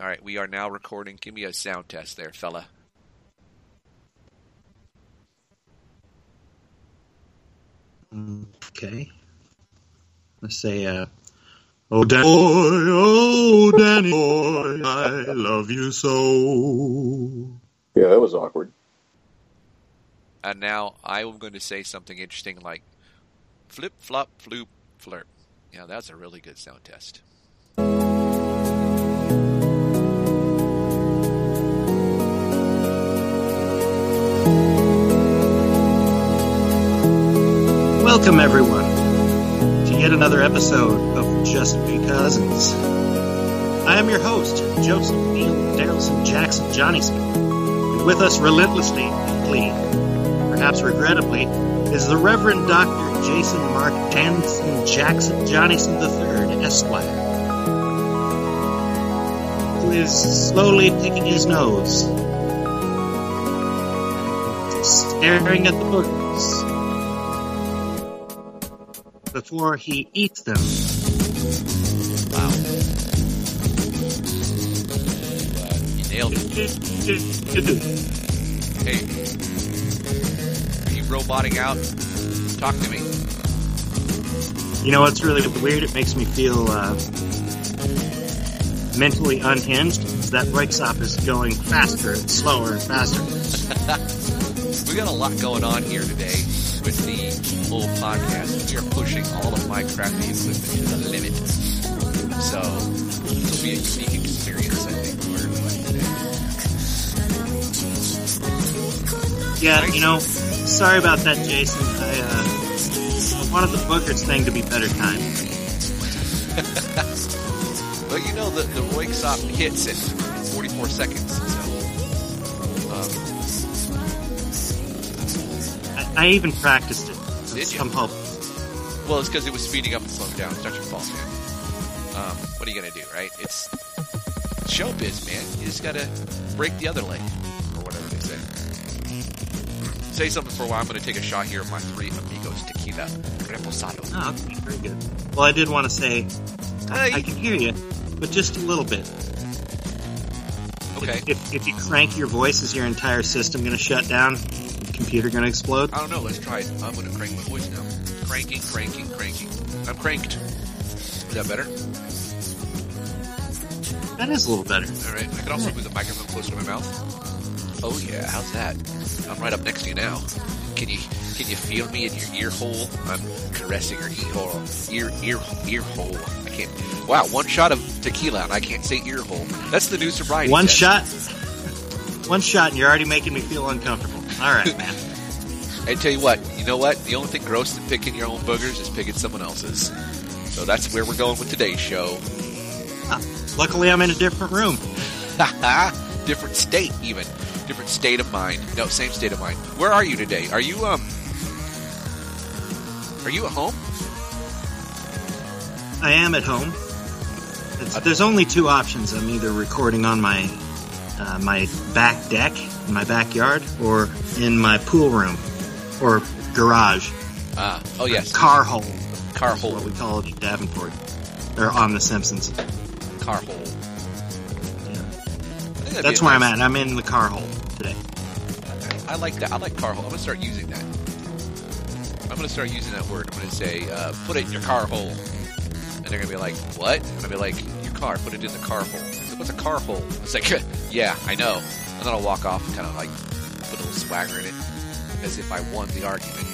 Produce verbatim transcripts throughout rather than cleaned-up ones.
All right, we are now recording. Give me a sound test there, fella. Okay. Let's say, uh, oh, Danny boy, oh, Danny boy, I love you so. Yeah, that was awkward. And now I am going to say something interesting like flip, flop, floop, flirt. Yeah, that's a really good sound test. Welcome, everyone, to yet another episode of Just Because. I am your host, Joseph Neal Darrelson Jackson Johnnyson. And with us relentlessly, perhaps regrettably, is the Reverend Doctor Jason Mark Danson Jackson Johnnyson the third, Esquire, who is slowly picking his nose, staring at the boogers before he eats them. Wow. Uh, you nailed it. Hey, are you roboting out? Talk to me. You know what's really weird? It makes me feel uh, mentally unhinged. That Röyksopp is going faster and slower and faster. We got a lot going on here today with the whole podcast. We are pushing all of my crappy equipment to the limit. So, this will be a unique experience, I think, for everybody today. Yeah, you know, sorry about that, Jason. I, uh, I wanted the boogers thing to be better timed. Well, you know, the, the Röyksopp hits at forty-four seconds, so... I even practiced it. So Did you? Somehow. Well, it's because it was speeding up and slowing down. It's not your fault, man. Um, what are you going to do, right? It's showbiz, man. You just got to break the other leg, or whatever they say. Say something for a while. I'm going to take a shot here of my Three Amigos Tequila Reposado. Oh, okay, very good. Well, I did want to say, I, Hey. I can hear you, but just a little bit. Okay. If, if, if you crank your voice, is your entire system going to shut down? Computer gonna explode? I don't know. Let's try it. I'm going to crank my voice now. Cranking, cranking, cranking. I'm cranked. Is that better? That is a little better. All right. I can also move the microphone closer to my mouth. Oh yeah. How's that? I'm right up next to you now. Can you can you feel me in your ear hole? I'm caressing your ear hole. Ear ear ear hole. I can't. Wow. One shot of tequila and I can't say ear hole. That's the new sobriety One test. shot. One shot, and you're already making me feel uncomfortable. All right, man. I tell you what, you know what? The only thing gross than picking your own boogers is picking someone else's. So that's where we're going with today's show. Huh. Luckily, I'm in a different room. Different state, even. Different state of mind. No, same state of mind. Where are you today? Are you, um... Are you at home? I am at home. It's, there's only two options. I'm either recording on my uh, my back deck, in my backyard, or in my pool room, or garage. Ah, oh yes. Car hole. Car hole. What we call it in Davenport. Or on The Simpsons. Car hole. Yeah. That's where nice. I'm at. I'm in the car hole today. I like that. I like car hole. I'm going to start using that. I'm going to start using that word. I'm going to say, uh, put it in your car hole. And they're going to be like, what? And I'll be like, your car, put it in the car hole. I said, what's a car hole? It's like, yeah, I know. And then I'll walk off and kind of like put a little swagger in it as if I won the argument.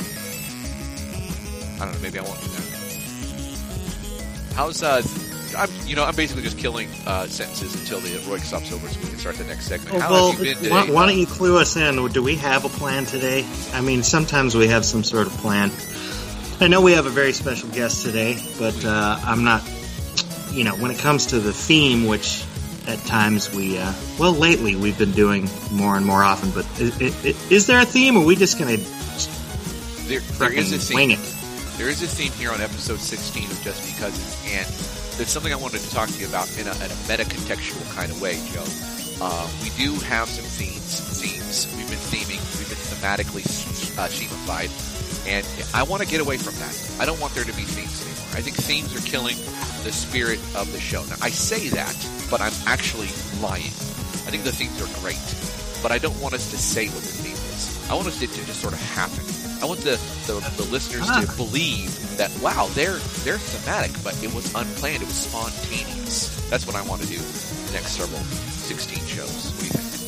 I don't know, maybe I won't do that. How's, uh, I'm, you know, I'm basically just killing uh, sentences until the Röyksopp's over so we can start the next segment. Oh, How well, have you been today? Why, why don't you clue us in? Do we have a plan today? I mean, sometimes we have some sort of plan. I know we have a very special guest today, but uh, I'm not, you know, when it comes to the theme, which at times we, uh, well, lately we've been doing more and more often, but is, is, is there a theme, or are we just going to there, there is a theme. wing it? There is a theme here on episode sixteen of Just Because, and there's something I wanted to talk to you about in a, in a meta-contextual kind of way, Joe. Uh, we do have some themes, themes. We've been theming, we've been thematically uh, shemified. And I want to get away from that. I don't want there to be themes anymore. I think themes are killing the spirit of the show. Now, I say that, but I'm actually lying. I think the themes are great, but I don't want us to say what the theme is. I want us to, to just sort of happen. I want the, the, the listeners ah. to believe that, wow, they're, they're thematic, but it was unplanned. It was spontaneous. That's what I want to do the next several sixteen shows. What do you think?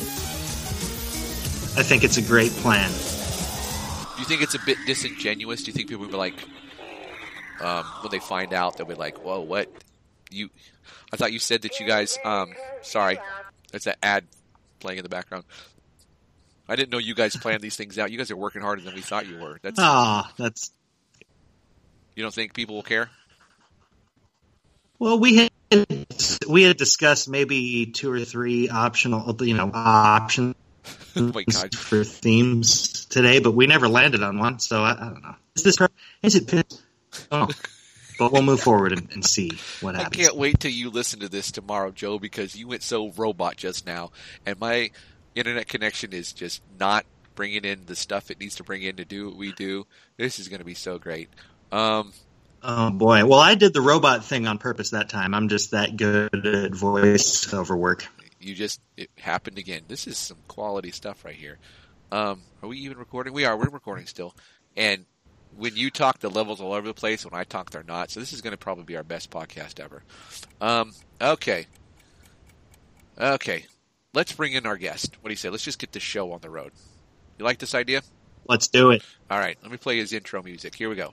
I think it's a great plan. Do you think it's a bit disingenuous? Do you think people will be like, um, when they find out, they'll be like, whoa, what? You? I thought you said that you guys, um, sorry, there's that ad playing in the background. I didn't know you guys planned these things out. You guys are working harder than we thought you were. That's ah, that's. You don't think people will care? Well, we had we had discussed maybe two or three optional, you know, options oh my God. for themes today, but we never landed on one. So I, I don't know. Is this is it? Oh, but we'll move forward and, and see what happens. I can't wait till you listen to this tomorrow, Joe, because you went so robot just now, and my internet connection is just not bringing in the stuff it needs to bring in to do what we do. This is going to be so great. Um, oh boy! Well, I did the robot thing on purpose that time. I'm just that good at voiceover work. You just it happened again. This is some quality stuff right here. Um, are we even recording? We are. We're recording still. And when you talk, the levels all over the place. When I talk, they're not. So this is going to probably be our best podcast ever. Um, okay. Okay. Let's bring in our guest. What do you say? Let's just get this show on the road. You like this idea? Let's do it. All right. Let me play his intro music. Here we go.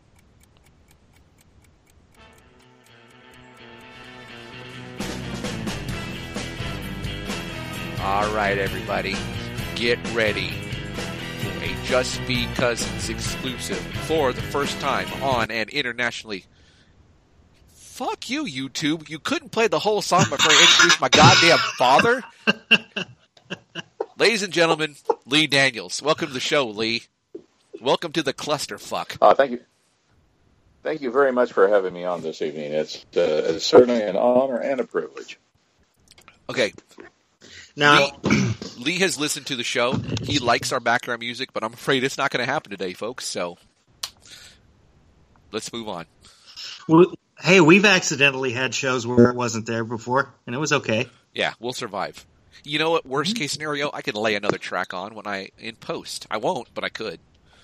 All right, everybody. Get ready for a Just Be Cousins exclusive for the first time on an internationally... Fuck you, YouTube. You couldn't play the whole song before I introduced my goddamn father? Ladies and gentlemen, Lee Daniels. Welcome to the show, Lee. Welcome to the clusterfuck. Uh, thank you. Thank you very much for having me on this evening. It's, uh, it's certainly an honor and a privilege. Okay. Now, Lee, Lee has listened to the show. He likes our background music, but I'm afraid it's not going to happen today, folks. So let's move on. Well, hey, we've accidentally had shows where it wasn't there before, and it was okay. Yeah, we'll survive. You know what? Worst case scenario, I can lay another track on when I in post. I won't, but I could.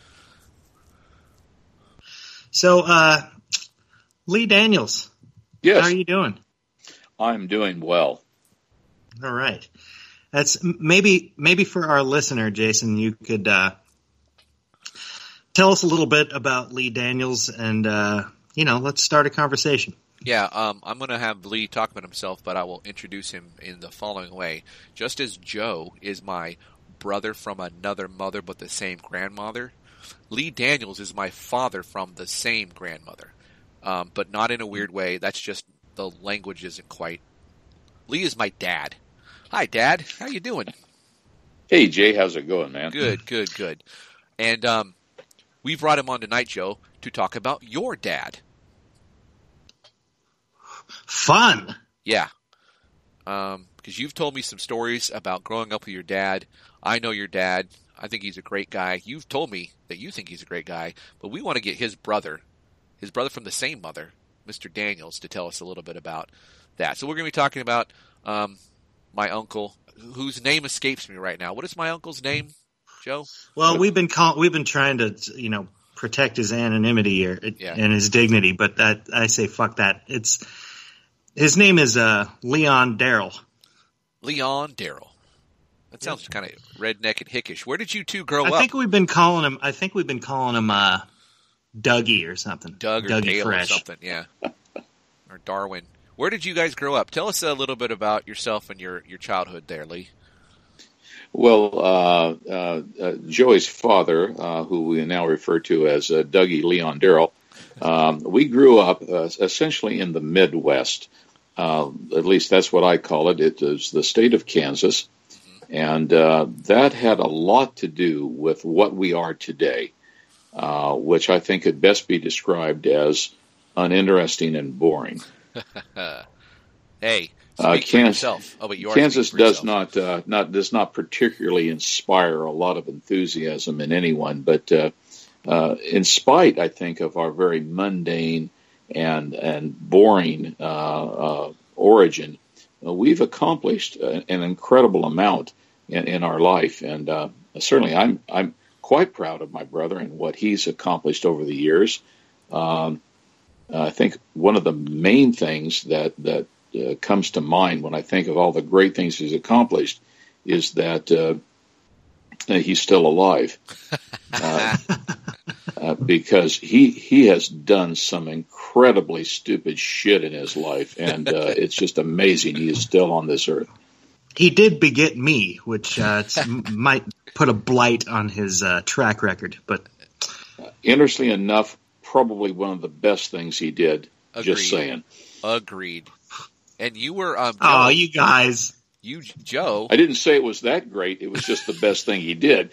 So, uh, Lee Daniels. Yes. How are you doing? I'm doing well. All right. That's maybe maybe for our listener, Jason, you could uh, tell us a little bit about Lee Daniels, and uh, you know, let's start a conversation. Yeah, um, I'm going to have Lee talk about himself, but I will introduce him in the following way. Just as Joe is my brother from another mother but the same grandmother, Lee Daniels is my father from the same grandmother, um, but not in a weird way. That's just the language isn't quite. Lee is my dad. Hi, Dad. How you doing? Hey, Jay. How's it going, man? Good, good, good. And um, we brought him on tonight, Joe, to talk about your dad. Fun. Yeah. Um, because you've told me some stories about growing up with your dad. I know your dad. I think he's a great guy. You've told me that you think he's a great guy, but we want to get his brother, his brother from the same mother, Mister Daniels, to tell us a little bit about that. So we're going to be talking about um, my uncle, whose name escapes me right now. What is my uncle's name, Joe? Well, we've been call- we've been trying to, you know, protect his anonymity here yeah. and his dignity, but that I say fuck that. It's his name is uh, Leon Darrell. Leon Darrell. That sounds kind of redneck and hickish. Where did you two grow I up? I think we've been calling him. I think we've been calling him uh, Dougie or something. Doug or Dougie Dale Fresh. or something. Yeah, or Darwin. Where did you guys grow up? Tell us a little bit about yourself and your, your childhood there, Lee. Well, uh, uh, uh, Joey's father, uh, who we now refer to as uh, Dougie Leon Darrell, um, we grew up uh, essentially in the Midwest. Uh, at least that's what I call it. It is the state of Kansas. Mm-hmm. And uh, that had a lot to do with what we are today, uh, which I think could best be described as uninteresting and boring. Hey, speak uh, for Kansas, yourself. Oh, but you are Kansas for does yourself. not uh, not does not particularly inspire a lot of enthusiasm in anyone. But uh, uh, in spite, I think, of our very mundane and and boring uh, uh, origin, uh, we've accomplished a, an incredible amount in, in our life, and uh, certainly I'm I'm quite proud of my brother and what he's accomplished over the years. Um, I think one of the main things that that uh, comes to mind when I think of all the great things he's accomplished is that uh, he's still alive. Uh, Uh, because he he has done some incredibly stupid shit in his life, and uh, it's just amazing he is still on this earth. He did beget me, which uh, might put a blight on his uh, track record. But uh, interestingly enough, probably one of the best things he did. Agreed. Just saying. Agreed. And you were um, oh, you guys. You, Joe. I didn't say it was that great. It was just the best thing he did.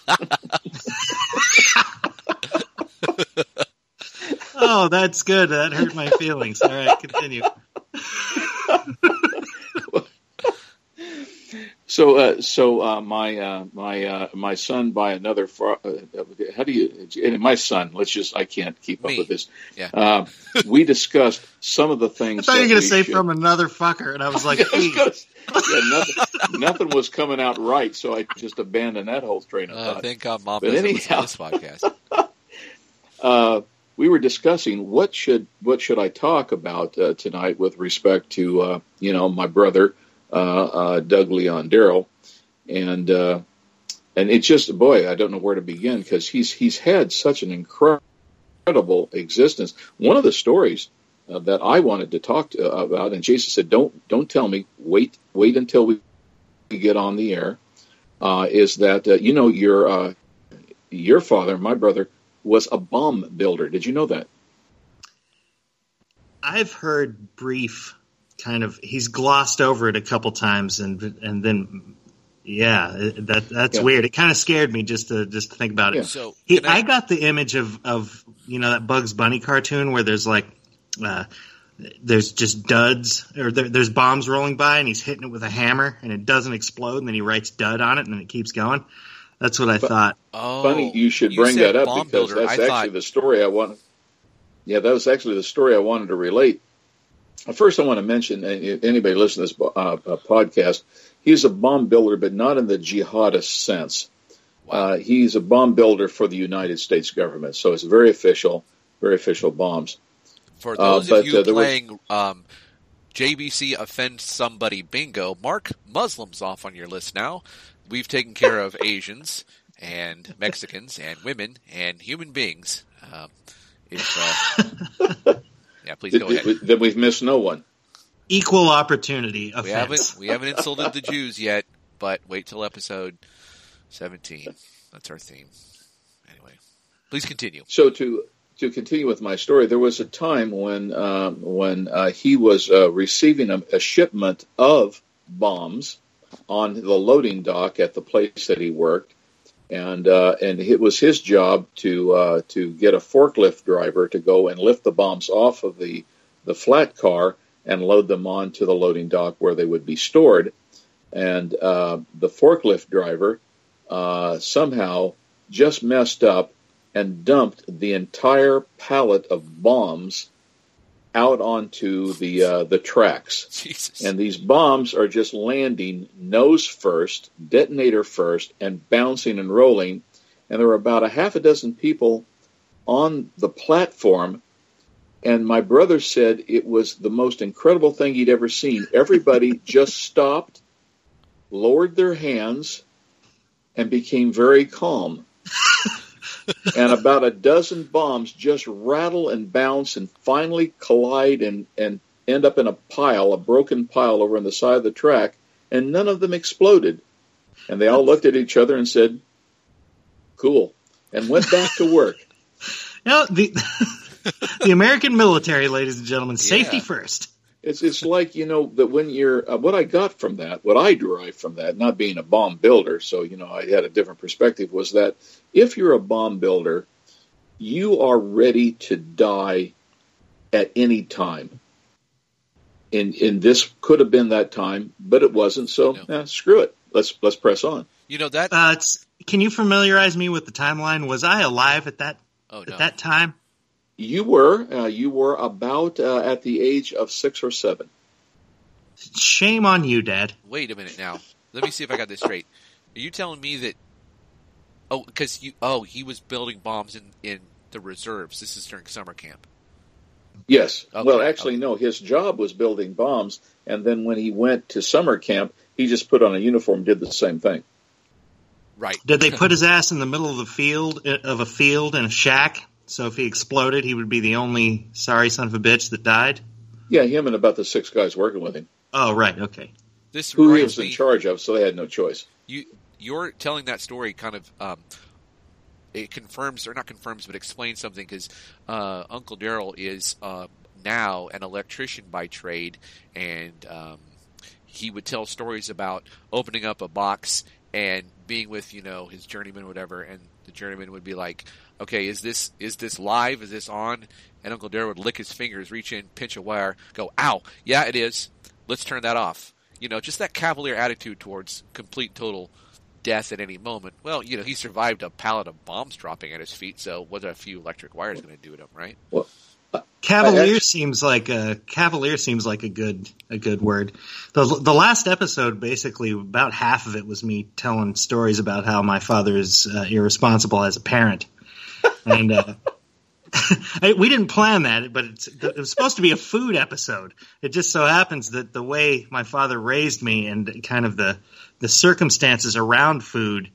Oh, that's good. That hurt my feelings. All right, continue. So, uh, so uh, my uh, my uh, my son by another. Far, uh, how do you? My son. Let's just. I can't keep Me. up with this. Yeah. Uh, we discussed some of the things. I thought you were going to to say from another fucker, and I was like, I was gonna, yeah, nothing, nothing was coming out right, so I just abandoned that whole train of Uh, thought. thank God Mom But doesn't anyhow- listen to this podcast. Uh, we were discussing what should what should I talk about uh, tonight with respect to uh, you know my brother uh, uh, Doug Leon Darrell, and uh, and it's just boy I don't know where to begin because he's he's had such an incredible existence. One of the stories uh, that I wanted to talk to, uh, about, and Jason said, "Don't don't tell me. Wait wait until we get on the air." Uh, is that uh, you know your uh, your father, my brother, was a bomb builder. Did you know that? I've heard brief kind of, he's glossed over it a couple times, and and then, yeah, that that's Yeah. weird. It kind of scared me just to just to think about it. Yeah. So He, can I- I got the image of, of, you know, that Bugs Bunny cartoon where there's like, uh, there's just duds, or there, there's bombs rolling by, and he's hitting it with a hammer, and it doesn't explode, and then he writes dud on it, and then it keeps going. That's what I But- thought. Oh, Funny you should you bring said that up bomb because builder. that's I actually thought, the story I wanted. Yeah, that was actually the story I wanted to relate. First, I want to mention, if anybody listening to this uh, uh, podcast, he's a bomb builder, but not in the jihadist sense. Uh, he's a bomb builder for the United States government, so it's very official, very official bombs. For Uh, those but, of you uh, there was- playing um, J B C Offend Somebody Bingo, mark Muslims off on your list now. We've taken care of Asians and Mexicans and women and human beings. Um, it's, uh, yeah, please go ahead. Then we've missed no one. Equal opportunity offense. We haven't we haven't insulted the Jews yet, but wait till episode seventeen. That's our theme. Anyway, please continue. So to to continue with my story, there was a time when um, when uh, he was uh, receiving a, a shipment of bombs on the loading dock at the place that he worked, and uh, and it was his job to uh, to get a forklift driver to go and lift the bombs off of the the flat car and load them onto the loading dock where they would be stored. And uh, the forklift driver uh, somehow just messed up and dumped the entire pallet of bombs out onto the uh, the tracks. Jesus. And these bombs are just landing nose first, detonator first, and bouncing and rolling. And there were about a half a dozen people on the platform. And my brother said it was the most incredible thing he'd ever seen. Everybody just stopped, lowered their hands, and became very calm. And about a dozen bombs just rattle and bounce and finally collide and, and end up in a pile, a broken pile over on the side of the track, and none of them exploded. And they all looked at each other and said, cool, and went back to work. You know, the, the American military, ladies and gentlemen, safety Yeah. first. It's it's like, you know, that when you're, uh, what I got from that, what I derived from that, not being a bomb builder, so, you know, I had a different perspective, was that if you're a bomb builder, you are ready to die at any time. And, and this could have been that time, but it wasn't, so No. eh, screw it. Let's let's press on. You know that Uh, it's, can you familiarize me with the timeline? Was I alive at that Oh, no. at that time? You were. Uh, you were about uh, at the age of six or seven. Shame on you, Dad. Wait a minute now. Let me see if I got this straight. Are you telling me that? Oh, because you. Oh, he was building bombs in, in the reserves. This is during summer camp. Yes. Okay, Well, actually, okay. no. His job was building bombs, and then when he went to summer camp, he just put on a uniform, and did the same thing. Right. Did they put his ass in the middle of the field of a field in a shack? So if he exploded, he would be the only sorry son of a bitch that died? Yeah, him and about the six guys working with him, Oh, right. Okay. This who he reminds was in me. charge of, so they had no choice. You you're telling that story kind of um, it confirms or not confirms, but explains something because uh, Uncle Daryl is uh, now an electrician by trade, and um, he would tell stories about opening up a box and being with you know his journeyman or whatever, and the journeyman would be like, "Okay, is this is this live? Is this on?" And Uncle Daryl would lick his fingers, reach in, pinch a wire, go, "Ow, yeah, it is. Let's turn that off." You know, just that cavalier attitude towards complete, total death at any moment. Well, you know, he survived a pallet of bombs dropping at his feet, so what are a few electric wires going to do to him, right? Well, Cavalier actually- seems like a cavalier seems like a good a good word. The the last episode, basically, about half of it was me telling stories about how my father is uh, irresponsible as a parent, and uh, I, we didn't plan that, but it's, it was supposed to be a food episode. It just so happens that the way my father raised me and kind of the the circumstances around food.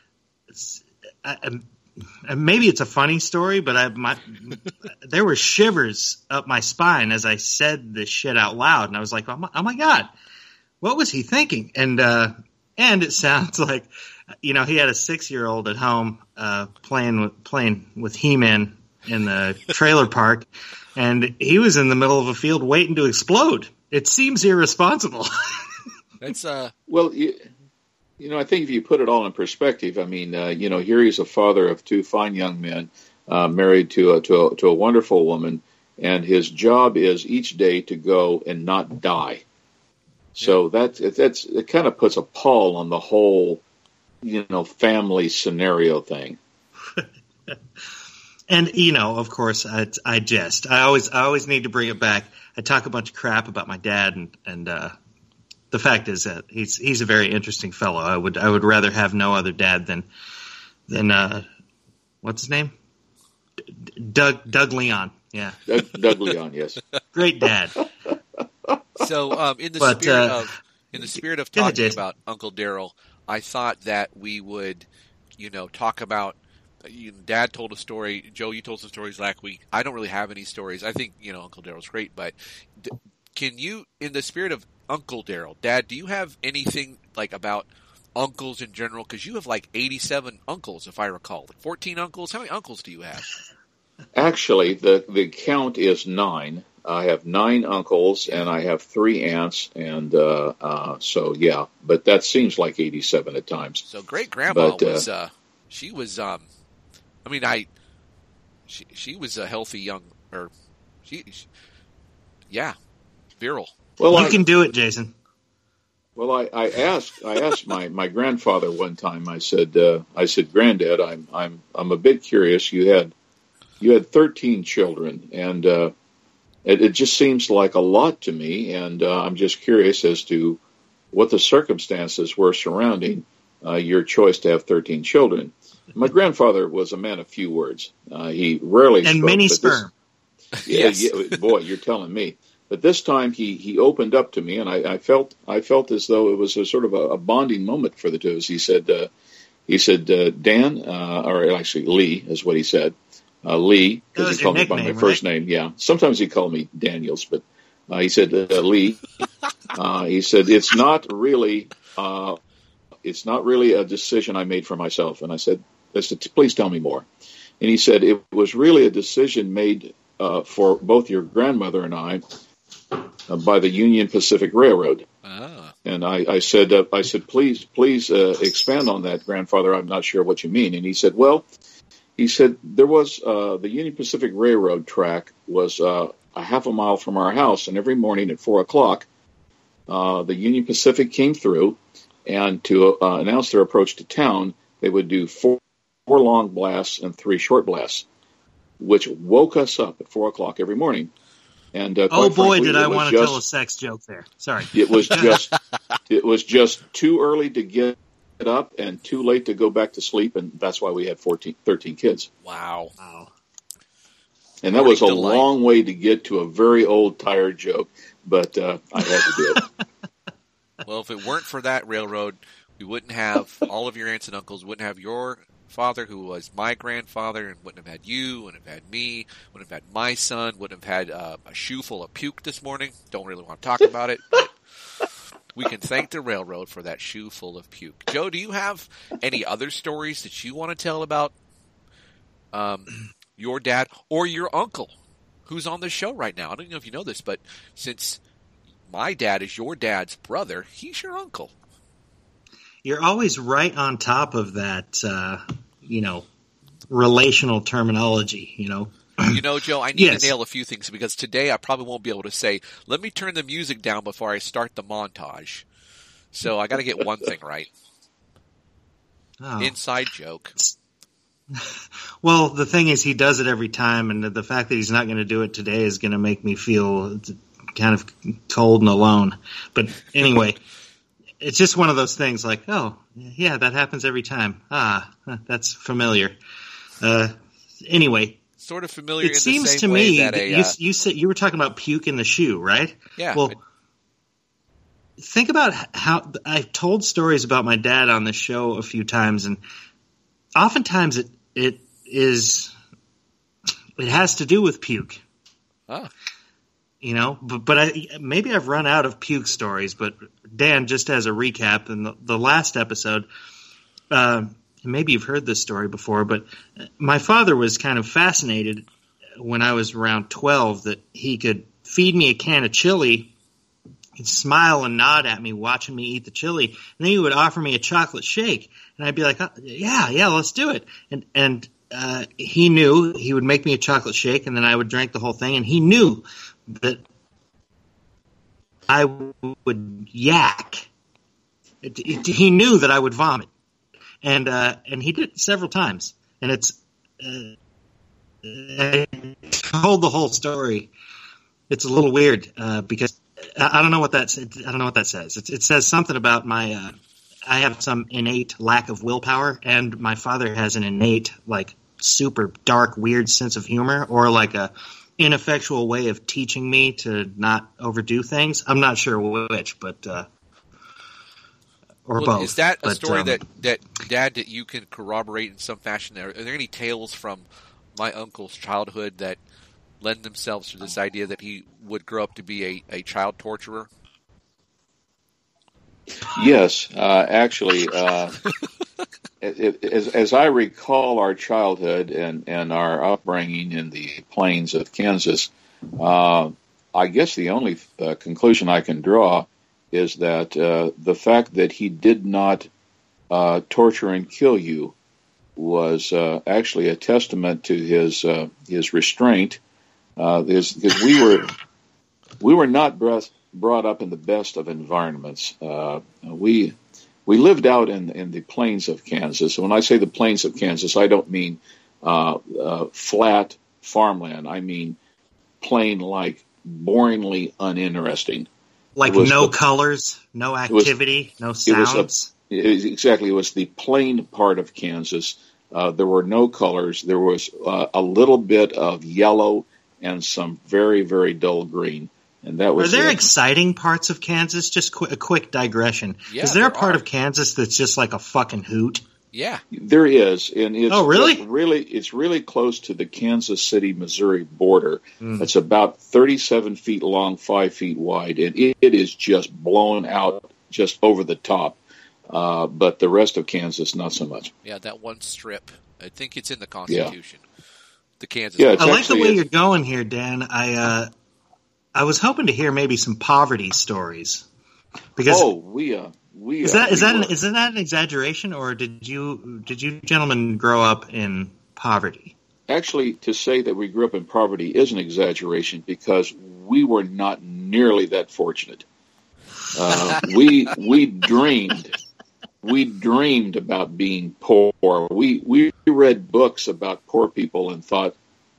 I, I, maybe it's a funny story, but I my there were shivers up my spine as I said this shit out loud, and I was like, "Oh my, oh my god, what was he thinking?" And uh, and it sounds like, you know, he had a six year old at home uh, playing with playing with He-Man in the trailer park, and he was in the middle of a field waiting to explode. It seems irresponsible. That's uh, Well, you, you know, I think if you put it all in perspective, I mean, uh, you know, here he's a father of two fine young men, uh, married to a, to a to a wonderful woman, and his job is each day to go and not die. So that's that's it. Kind of puts a pall on the whole, you know, family scenario thing. And, you know, of course, I, I jest. I always I always need to bring it back. I talk a bunch of crap about my dad, and, and uh, the fact is that he's he's a very interesting fellow. I would I would rather have no other dad than than uh, what's his name? D- Doug Doug Leon. Yeah, Doug, Doug Leon, yes. great dad. so um, in the But, spirit uh, of in the spirit of go ahead, talking Jason. about Uncle Daryl, I thought that we would, you know, talk about. You, Dad told a story. Joe, you told some stories last week. I don't really have any stories. I think you know Uncle Daryl's great, but d- can you, in the spirit of Uncle Daryl, Dad, do you have anything like about uncles in general? Because you have like eighty-seven uncles, if I recall. Like fourteen uncles. How many uncles do you have? Actually, the the count is nine. I have nine uncles and I have three aunts, and uh, uh, so yeah. But that seems like eighty-seven at times. So great grandma But, uh, was. Uh, she was. Um, I mean, I. She she was a healthy young, or she, she yeah, virile. Well, You I, can do it, Jason. Well, I, I asked I asked my, my grandfather one time. I said uh, I said, Granddad, I'm I'm I'm a bit curious. You had you had thirteen children, and uh, it, it just seems like a lot to me. And uh, I'm just curious as to what the circumstances were surrounding uh, your choice to have thirteen children. My grandfather was a man of few words. Uh, he rarely And spoke, many but this- sperm. Yeah, Yes. yeah, boy, you're telling me. But this time he, he opened up to me, and I, I felt I felt as though it was a sort of a, a bonding moment for the two of us. He said, uh, he said, uh, Dan, uh, or actually Lee is what he said, uh, Lee, That was because he your called me by my nickname, first right? name. Yeah, sometimes he called me Daniels, but uh, he said uh, Lee. Uh, he said it's not really uh, it's not really a decision I made for myself. And I said, I said, please tell me more. And he said it was really a decision made uh, for both your grandmother and I uh, by the Union Pacific Railroad. Ah. And I, I said, uh, I said, please, please uh, expand on that, grandfather. I'm not sure what you mean. And he said, well, he said there was uh, the Union Pacific Railroad track was uh, a half a mile from our house, and every morning at four o'clock, uh, the Union Pacific came through, and to uh, announce their approach to town, they would do four, four long blasts and three short blasts. which woke us up at four o'clock every morning. And uh, oh boy, frankly, did I want to just, tell a sex joke there. Sorry, it was just it was just too early to get up and too late to go back to sleep, and that's why we had fourteen, thirteen kids. Wow. Wow. And that was a delight. long way to get to a very old, tired joke, but uh, I had to do it. Well, if it weren't for that railroad, we wouldn't have all of your aunts and uncles, wouldn't have your father, who was my grandfather, and wouldn't have had you, wouldn't have had me, wouldn't have had my son, wouldn't have had uh, a shoe full of puke this morning. Don't really want to talk about it, but we can thank the railroad for that shoe full of puke. Joe, do you have any other stories that you want to tell about um, your dad or your uncle who's on the show right now? I don't know if you know this, but since my dad is your dad's brother, he's your uncle. You're always right on top of that, uh, you know, relational terminology, you know. You know, Joe, I need Yes. to nail a few things because today I probably won't be able to say, let me turn the music down before I start the montage. So I got to get one thing right. Oh. Inside joke. Well, the thing is, he does it every time, and the fact that he's not going to do it today is going to make me feel kind of cold and alone. But anyway, it's just one of those things like, oh, yeah, that happens every time. Ah, that's familiar. Uh, anyway. Sort of familiar It in seems the same to way me that that a... you, Uh, you, said, you were talking about puke in the shoe, right? yeah. Well, it- think about how I've told stories about my dad on the show a few times, and oftentimes it it is it has to do with puke. ah, You know, but, but I, maybe I've run out of puke stories. But Dan, just as a recap, in the, the last episode, uh, maybe you've heard this story before, but my father was kind of fascinated when I was around twelve that he could feed me a can of chili. He'd smile and nod at me watching me eat the chili, and then he would offer me a chocolate shake, and I'd be like, oh, yeah, yeah, let's do it. And and uh, he knew he would make me a chocolate shake, and then I would drink the whole thing, and he knew that I would yak. It, it, he knew that I would vomit, and uh, and he did it several times, and it's uh, I told the whole story. It's a little weird uh, because. I don't know what that I don't know what that says. It, it says something about my. Uh, I have some innate lack of willpower, and my father has an innate, like, super dark, weird sense of humor, or like a ineffectual way of teaching me to not overdo things. I'm not sure which, but uh, or well, both. is that a but, story um, that, that, Dad, that you can corroborate in some fashion? Are, are there any tales from my uncle's childhood that lend themselves to this idea that he would grow up to be a, a child torturer? Yes, uh, actually, uh, it, it, as, as I recall our childhood and, and our upbringing in the plains of Kansas, uh, I guess the only uh, conclusion I can draw is that uh, the fact that he did not uh, torture and kill you was uh, actually a testament to his uh, his restraint. Uh, because we were we were not brought, brought up in the best of environments. Uh, we we lived out in in the plains of Kansas. And when I say the plains of Kansas, I don't mean uh, uh, flat farmland. I mean plain, like boringly uninteresting. like was no the- colors, no was- activity, no it was a- sounds. It was, exactly, it was the plain part of Kansas. Uh, there were no colors. There was uh, a little bit of yellow and some very, very dull green. And that Are was there it. exciting parts of Kansas? Just qu- a quick digression. Yeah, Is there, a there part are. of Kansas that's just like a fucking hoot? Yeah. There is, and it's Oh, really? just really, it's really close to the Kansas City, Missouri border. Mm. It's about thirty-seven feet long, five feet wide, and it, it is just blown out, just over the top. Uh, but the rest of Kansas, not so much. Yeah, that one strip. I think it's in the Constitution. The Kansas. Yeah, it's I like the actually way a- you're going here, Dan. I uh, I was hoping to hear maybe some poverty stories. Because Oh, we uh, we is uh, that is we that an, were- is that an exaggeration, or did you did you gentlemen grow up in poverty? Actually, to say that we grew up in poverty is an exaggeration because we were not nearly that fortunate. Uh, we we dreamed we dreamed about being poor. We we read books about poor people and thought,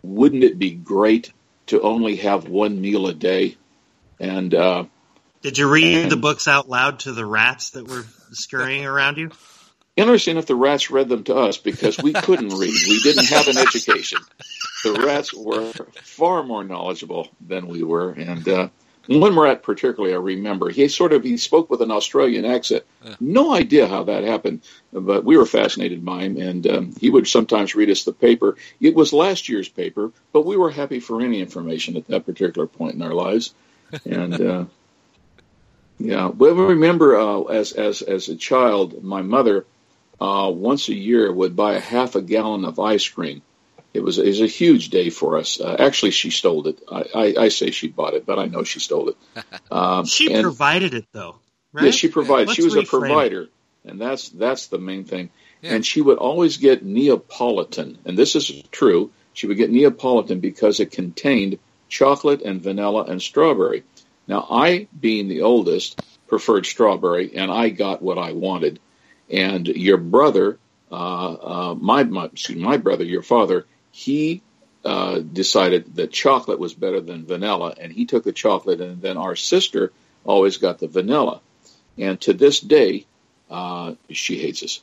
wouldn't it be great to only have one meal a day? And uh, did you read and, the books out loud to the rats that were scurrying around you? Interesting if the rats read them to us, because we couldn't read. We didn't have an education. The rats were far more knowledgeable than we were. And uh, one rat particularly I remember, he sort of, he spoke with an Australian accent. No idea how that happened, but we were fascinated by him. And um, he would sometimes read us the paper. It was last year's paper, but we were happy for any information at that particular point in our lives. And uh, yeah, but I remember uh, as, as, as a child, my mother, Uh, once a year would buy a half a gallon of ice cream. It was, it was a huge day for us. Uh, actually, she stole it. I, I, I say she bought it, but I know she stole it. Um, she and, provided it, though, right? Yes, she provided. Let's she was a reframe provider, it. and that's that's the main thing. Yeah. And she would always get Neapolitan, and this is true. She would get Neapolitan because it contained chocolate and vanilla and strawberry. Now, I, being the oldest, preferred strawberry, and I got what I wanted. And your brother, uh, uh, my, my, excuse me, my brother, your father, he uh, decided that chocolate was better than vanilla, and he took the chocolate, and then our sister always got the vanilla. And to this day, uh, she hates us.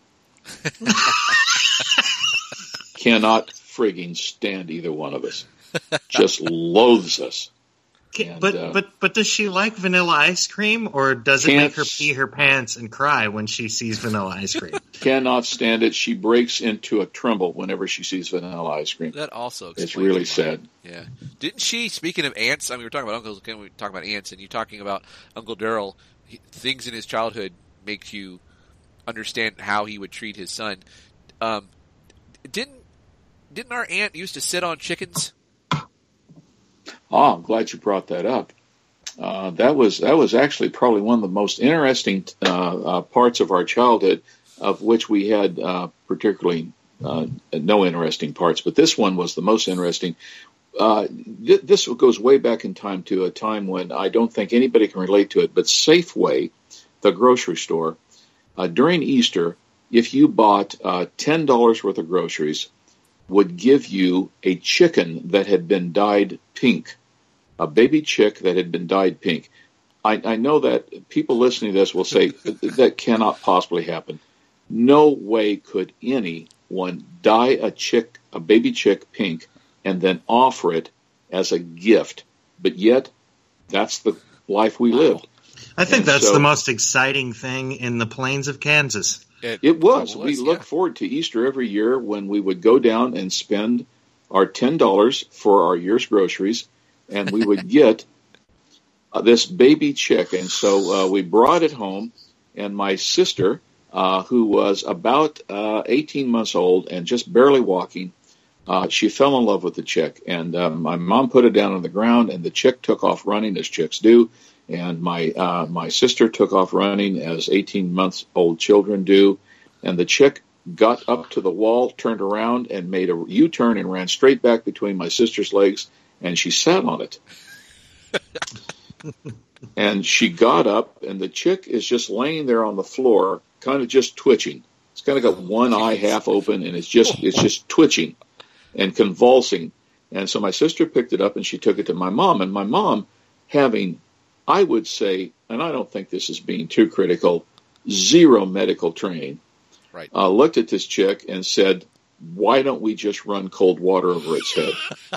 Cannot frigging stand either one of us. Just loathes us. Can, And, but uh, but but does she like vanilla ice cream, or does it Can't- make her pee her pants and cry when she sees vanilla ice cream? Cannot stand it. She breaks into a tremble whenever she sees vanilla ice cream. That also explains It's really why. sad. Yeah. Didn't she, speaking of ants, I mean, we were talking about uncles, again, we were talking about ants, and you talking about Uncle Daryl, he, things in his childhood make you understand how he would treat his son. Um, didn't didn't our aunt used to sit on chickens? Oh, I'm glad you brought that up. Uh, that was that was actually probably one of the most interesting uh, uh, parts of our childhood, of which we had uh, particularly uh, no interesting parts, but this one was the most interesting. Uh, th- this goes way back in time to a time when I don't think anybody can relate to it, but Safeway, the grocery store, uh, during Easter, if you bought uh, ten dollars worth of groceries, would give you a chicken that had been dyed pink. A baby chick that had been dyed pink. I, I know that people listening to this will say that cannot possibly happen. No way could anyone dye a chick, a baby chick pink, and then offer it as a gift. But yet, that's the life we lived. I think And that's so- the most exciting thing in the plains of Kansas. It was. was, We yeah. looked forward to Easter every year when we would go down and spend our ten dollars for our year's groceries, and we would get uh, this baby chick. And so uh, we brought it home, and my sister, uh, who was about uh, eighteen months old and just barely walking, uh, she fell in love with the chick. And uh, my mom put it down on the ground, and the chick took off running, as chicks do. And my uh, my sister took off running, as eighteen months old children do. And the chick got up to the wall, turned around, and made a U-turn and ran straight back between my sister's legs, and she sat on it. And she got up, and the chick is just laying there on the floor, kind of just twitching. It's kind of got one eye half open, and it's just it's just twitching and convulsing. And so my sister picked it up, and she took it to my mom. And my mom, having, I would say, and I don't think this is being too critical, zero medical training, Right. uh, looked at this chick and said, why don't we just run cold water over its head?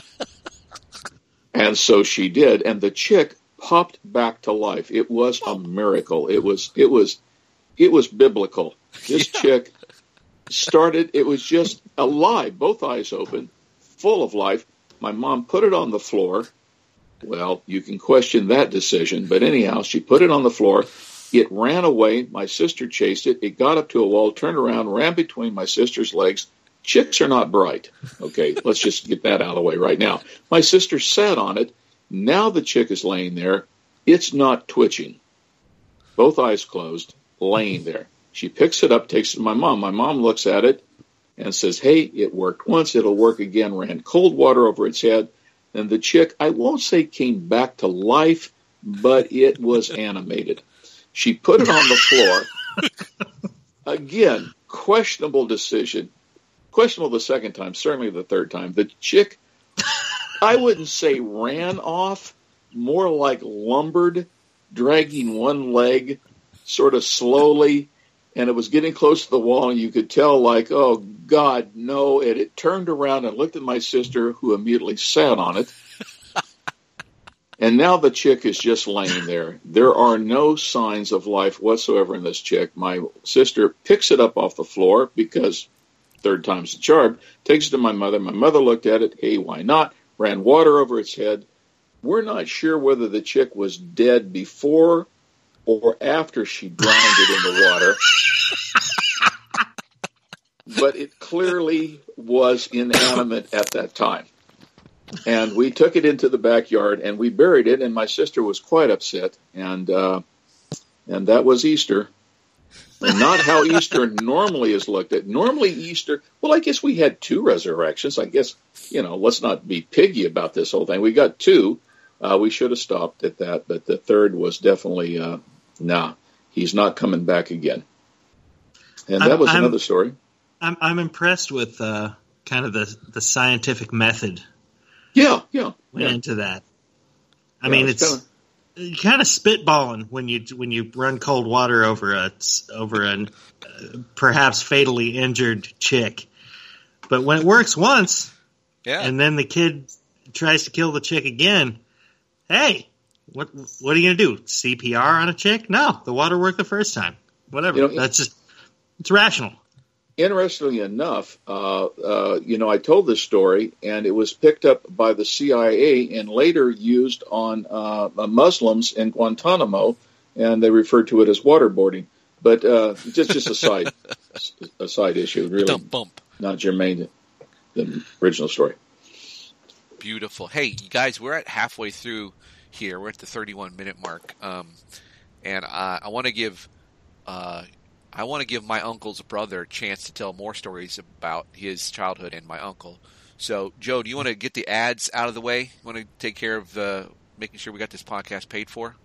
And so she did, and the chick popped back to life. It was a miracle. It was it was it was biblical. This Yeah. chick started, it was just alive, both eyes open, full of life. My mom put it on the floor. Well, you can question that decision, but anyhow, she put it on the floor. It ran away. My sister chased it. It got up to a wall, turned around, ran between my sister's legs. Chicks are not bright. Okay, let's just get that out of the way right now. My sister sat on it. Now the chick is laying there. It's not twitching. Both eyes closed, laying there. She picks it up, takes it to my mom. My mom looks at it and says, hey, it worked once. It'll work again. Ran cold water over its head. And the chick, I won't say came back to life, but it was animated. She put it on the floor. Again, questionable decision. Questionable the second time, certainly the third time. The chick I wouldn't say ran off, more like lumbered, dragging one leg sort of slowly, and it was getting close to the wall, and you could tell, like, oh, God, no. And it turned around and looked at my sister, who immediately sat on it. And now the chick is just laying there. There are no signs of life whatsoever in this chick. My sister picks it up off the floor because third time's the charm, takes it to my mother. My mother looked at it. Hey, why not? Ran water over its head. We're not sure whether the chick was dead before or after she drowned it in the water. But it clearly was inanimate at that time. And we took it into the backyard, and we buried it, and my sister was quite upset, and uh, and that was Easter. And not how Easter normally is looked at. Normally Easter, well, I guess we had two resurrections. I guess, you know, let's not be piggy about this whole thing. We got two. Uh, we should have stopped at that, but the third was definitely, uh, nah, he's not coming back again. And that I'm, was I'm, another story. I'm, I'm impressed with uh, kind of the, the scientific method. Yeah, yeah. Went yeah. into that. I yeah, mean, it's, it's kinda, kind of spitballing when you when you run cold water over a over an uh, perhaps fatally injured chick. But when it works once, Yeah. and then the kid tries to kill the chick again, hey, what what are you gonna do? C P R on a chick? No, the water worked the first time. Whatever. You know, That's just it's rational. Interestingly enough, uh, uh, you know, I told this story, and it was picked up by the C I A and later used on uh, Muslims in Guantanamo, and they referred to it as waterboarding. But uh, just just a side a side issue, really Dump bump. not germane to the original story. Beautiful. Hey, you guys, we're at halfway through here. We're at the thirty-one minute mark, um, and uh, I want to give. Uh, I want to give my uncle's brother a chance to tell more stories about his childhood and my uncle. So, Joe, do you want to get the ads out of the way? You want to take care of uh, making sure we got this podcast paid for?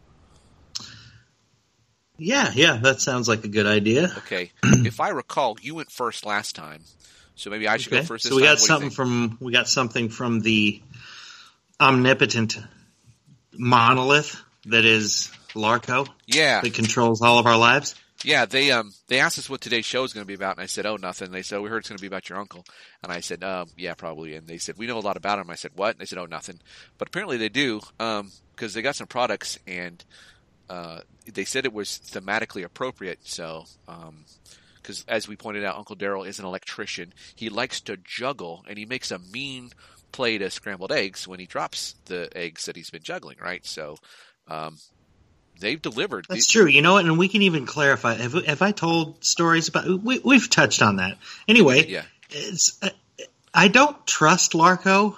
Yeah, yeah, that sounds like a good idea. Okay. If I recall, you went first last time, so maybe I should Okay. go first this so we time. got What do you something think? from we got something from the omnipotent monolith that is Larco Yeah. that controls all of our lives. Yeah, they um they asked us what today's show is going to be about, and I said, oh, nothing. And they said, oh, we heard it's going to be about your uncle. And I said, um, yeah, probably. And they said, we know a lot about him. I said, what? And they said, oh, nothing. But apparently they do, um, because they got some products, and uh, they said it was thematically appropriate. So, um, because as we pointed out, Uncle Daryl is an electrician. He likes to juggle, and he makes a mean plate of scrambled eggs when he drops the eggs that he's been juggling, right? So, um, they've delivered. That's true. You know what? And we can even clarify. Have, have I told stories about? We, we've touched on that. Anyway, Yeah. it's, uh, I don't trust Larco.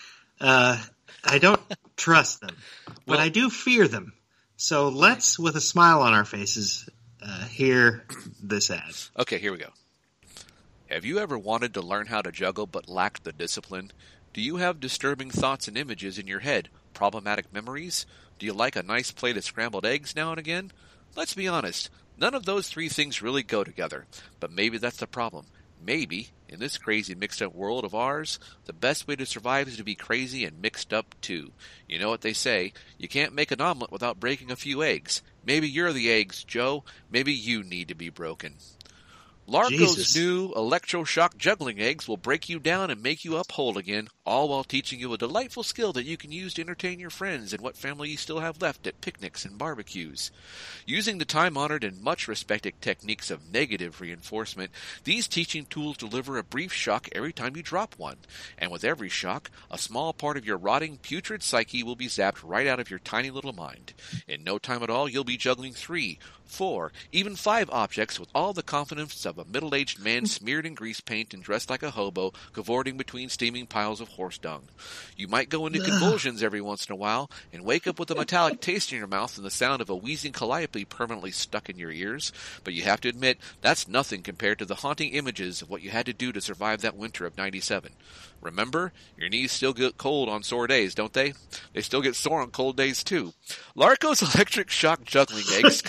Uh, I don't trust them, but Well- I do fear them. So let's, with a smile on our faces, uh, hear this ad. Okay, here we go. Have you ever wanted to learn how to juggle but lacked the discipline? Do you have disturbing thoughts and images in your head? Problematic memories? Do you like a nice plate of scrambled eggs now and again? Let's be honest, none of those three things really go together. But maybe that's the problem. Maybe, in this crazy mixed-up world of ours, the best way to survive is to be crazy and mixed up too. You know what they say, you can't make an omelet without breaking a few eggs. Maybe you're the eggs, Joe. Maybe you need to be broken. Larco's Jesus. new electroshock juggling eggs will break you down and make you up whole again, all while teaching you a delightful skill that you can use to entertain your friends and what family you still have left at picnics and barbecues. Using the time-honored and much-respected techniques of negative reinforcement, these teaching tools deliver a brief shock every time you drop one. And with every shock, a small part of your rotting, putrid psyche will be zapped right out of your tiny little mind. In no time at all, you'll be juggling three, four, even five objects with all the confidence of a middle-aged man smeared in grease paint and dressed like a hobo, cavorting between steaming piles of horse dung. You might go into convulsions every once in a while and wake up with a metallic taste in your mouth and the sound of a wheezing calliope permanently stuck in your ears, but you have to admit that's nothing compared to the haunting images of what you had to do to survive that winter of ninety-seven. Remember, your knees still get cold on sore days, don't they? They still get sore on cold days, too. Larco's electric shock juggling eggs come in a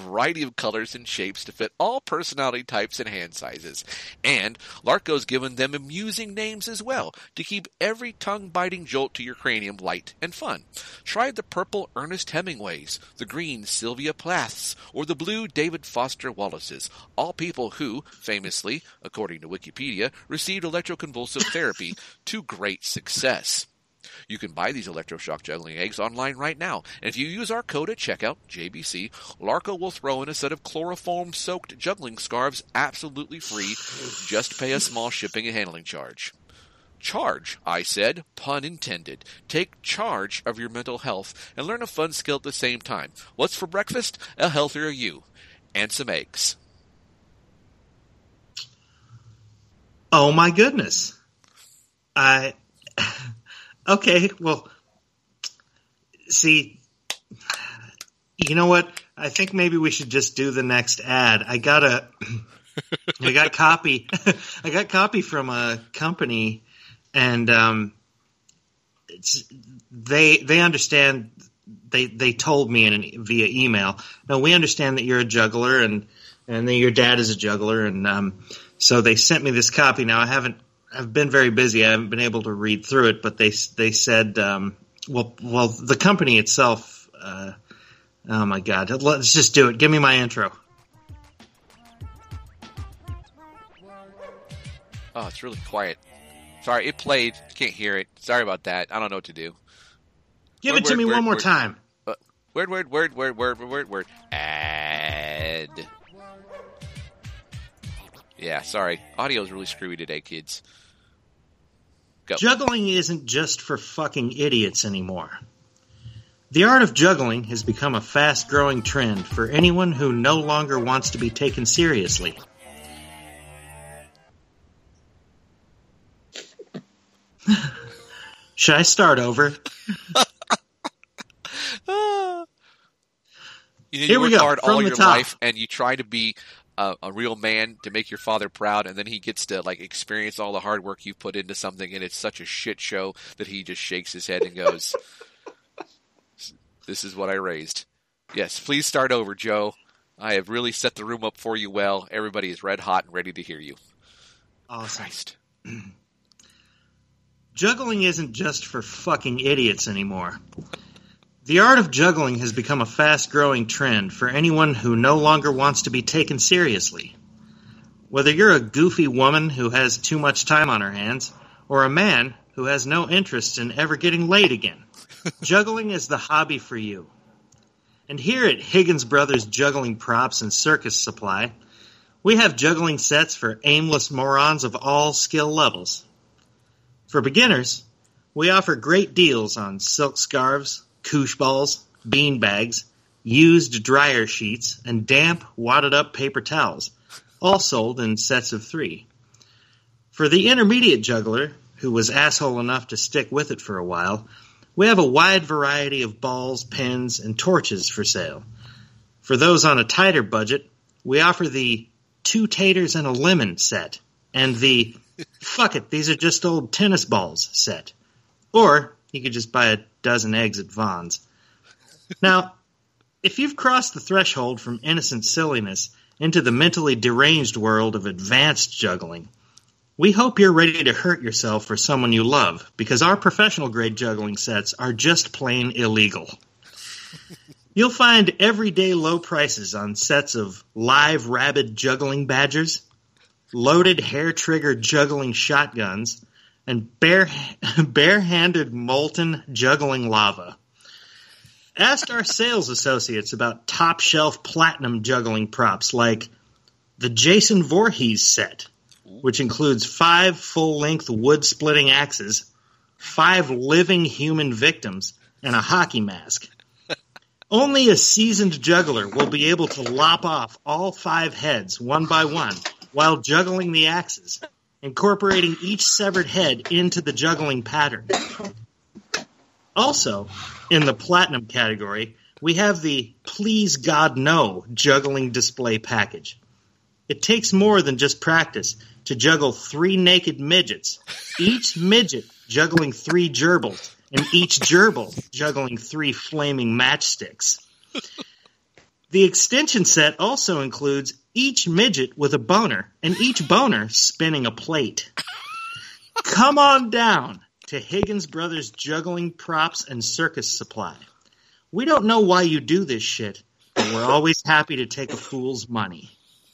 variety of colors and shapes to fit all personality types and hand sizes. And Larco's given them amusing names as well, to keep every tongue-biting jolt to your cranium light and fun. Try the purple Ernest Hemingways, the green Sylvia Plaths, or the blue David Foster Wallaces, all people who, famously, according to Wikipedia, received electroconvulsive therapy to great success. You can buy these electroshock juggling eggs online right now, and if you use our code at checkout, J B C, Larco will throw in a set of chloroform-soaked juggling scarves absolutely free. Just pay a small shipping and handling charge. Charge, I said, pun intended. Take charge of your mental health and learn a fun skill at the same time. What's for breakfast? A healthier you. And some eggs. Oh my goodness. I... Okay, well, see, you know what? I think maybe we should just do the next ad. I got a, I got copy, I got copy from a company, and um, it's, they they understand. They they told me in an, via email. No, we understand that you're a juggler, and and that your dad is a juggler, and um, so they sent me this copy. Now I haven't. I've been very busy. I haven't been able to read through it, but they they said, um, well, well, the company itself. Uh, oh my God, let's just do it. Give me my intro. Oh, it's really quiet. Sorry, it played. Can't hear it. Sorry about that. I don't know what to do. Give word, it to word, me word, one more word. time. Uh, word, word, word, word, word, word, word. Ad. Yeah, sorry. Audio's really screwy today, kids. Go. Juggling isn't just for fucking idiots anymore. The art of juggling has become a fast-growing trend for anyone who no longer wants to be taken seriously. Should I start over? you know, Here you we work go, hard all from the your top. life, and you try to be a, a real man to make your father proud, and then he gets to like experience all the hard work you put into something, and it's such a shit show that he just shakes his head and goes, "This is what I raised." Yes, please start over, Joe. I have really set the room up for you well. Everybody is red hot and ready to hear you. Awesome. Christ. Juggling isn't just for fucking idiots anymore. The art of juggling has become a fast-growing trend for anyone who no longer wants to be taken seriously. Whether you're a goofy woman who has too much time on her hands, or a man who has no interest in ever getting laid again, juggling is the hobby for you. And here at Higgins Brothers Juggling Props and Circus Supply, we have juggling sets for aimless morons of all skill levels. For beginners, we offer great deals on silk scarves, koosh balls, bean bags, used dryer sheets, and damp, wadded-up paper towels, all sold in sets of three. For the intermediate juggler, who was asshole enough to stick with it for a while, we have a wide variety of balls, pins, and torches for sale. For those on a tighter budget, we offer the two taters and a lemon set, and the fuck it, these are just old tennis balls set. Or you could just buy a dozen eggs at Vaughn's. Now, if you've crossed the threshold from innocent silliness into the mentally deranged world of advanced juggling, we hope you're ready to hurt yourself for someone you love, because our professional-grade juggling sets are just plain illegal. You'll find everyday low prices on sets of live rabid juggling badgers, loaded hair-trigger juggling shotguns, and bare, bare-handed molten juggling lava. Ask our sales associates about top-shelf platinum juggling props like the Jason Voorhees set, which includes five full-length wood-splitting axes, five living human victims, and a hockey mask. Only a seasoned juggler will be able to lop off all five heads one by one while juggling the axes, incorporating each severed head into the juggling pattern. Also, in the platinum category, we have the Please God No juggling display package. It takes more than just practice to juggle three naked midgets, each midget juggling three gerbils, and each gerbil juggling three flaming matchsticks. The extension set also includes each midget with a boner, and each boner spinning a plate. Come on down to Higgins Brothers Juggling Props and Circus Supply. We don't know why you do this shit, but we're always happy to take a fool's money.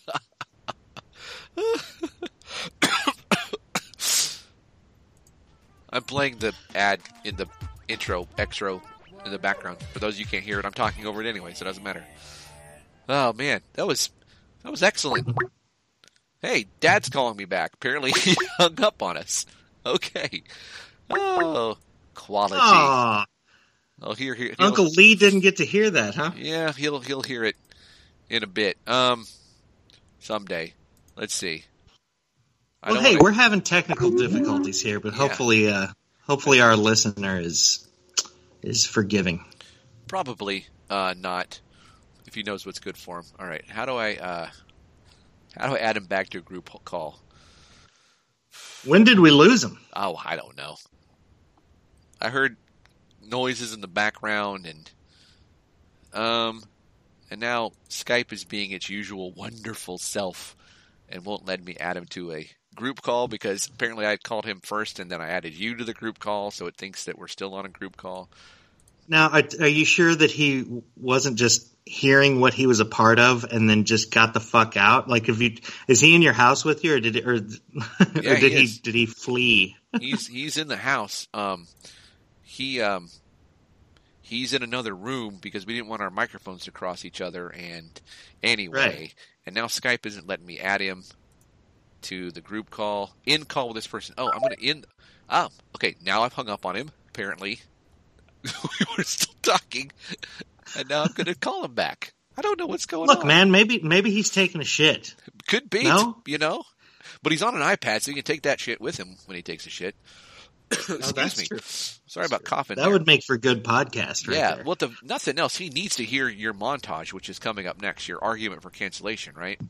I'm playing the ad in the intro, extra in the background. For those of you who can't hear it, I'm talking over it anyway, so it doesn't matter. Oh man, that was that was excellent. Hey, Dad's calling me back. Apparently he hung up on us. Okay. Oh, quality. Aww. I'll hear here. Uncle Lee didn't get to hear that, huh? Yeah, he'll he'll hear it in a bit. Um, someday. Let's see. I Well, hey, wanna... we're having technical difficulties here, but yeah. hopefully, uh, hopefully our listener is is forgiving. Probably uh, not, if he knows what's good for him. All right, how do I uh, how do I add him back to a group call? When did we lose him? Oh, I don't know. I heard noises in the background, and um, and now Skype is being its usual wonderful self, and won't let me add him to a group call because apparently I called him first, and then I added you to the group call, so it thinks that we're still on a group call. Now, are, are you sure that he wasn't just hearing what he was a part of and then just got the fuck out? Like, if you is he in your house with you, or did or, Yeah, or did he he did he flee? he's he's in the house. Um, he um, he's in another room because we didn't want our microphones to cross each other. And anyway, Right. and now Skype isn't letting me add him to the group call. In call with this person. Oh, I'm going to end. Oh, okay. Now I've hung up on him. Apparently, we were still talking, and now I'm going to call him back. I don't know what's going Look, on. man, maybe maybe he's taking a shit. Could be, No? you know. But he's on an iPad, so he can take that shit with him when he takes a shit. Excuse that's me. true. Sorry about coughing. That there. would make for good podcast, right yeah. there. Well, the, nothing else. He needs to hear your montage, which is coming up next. Your argument for cancellation, right?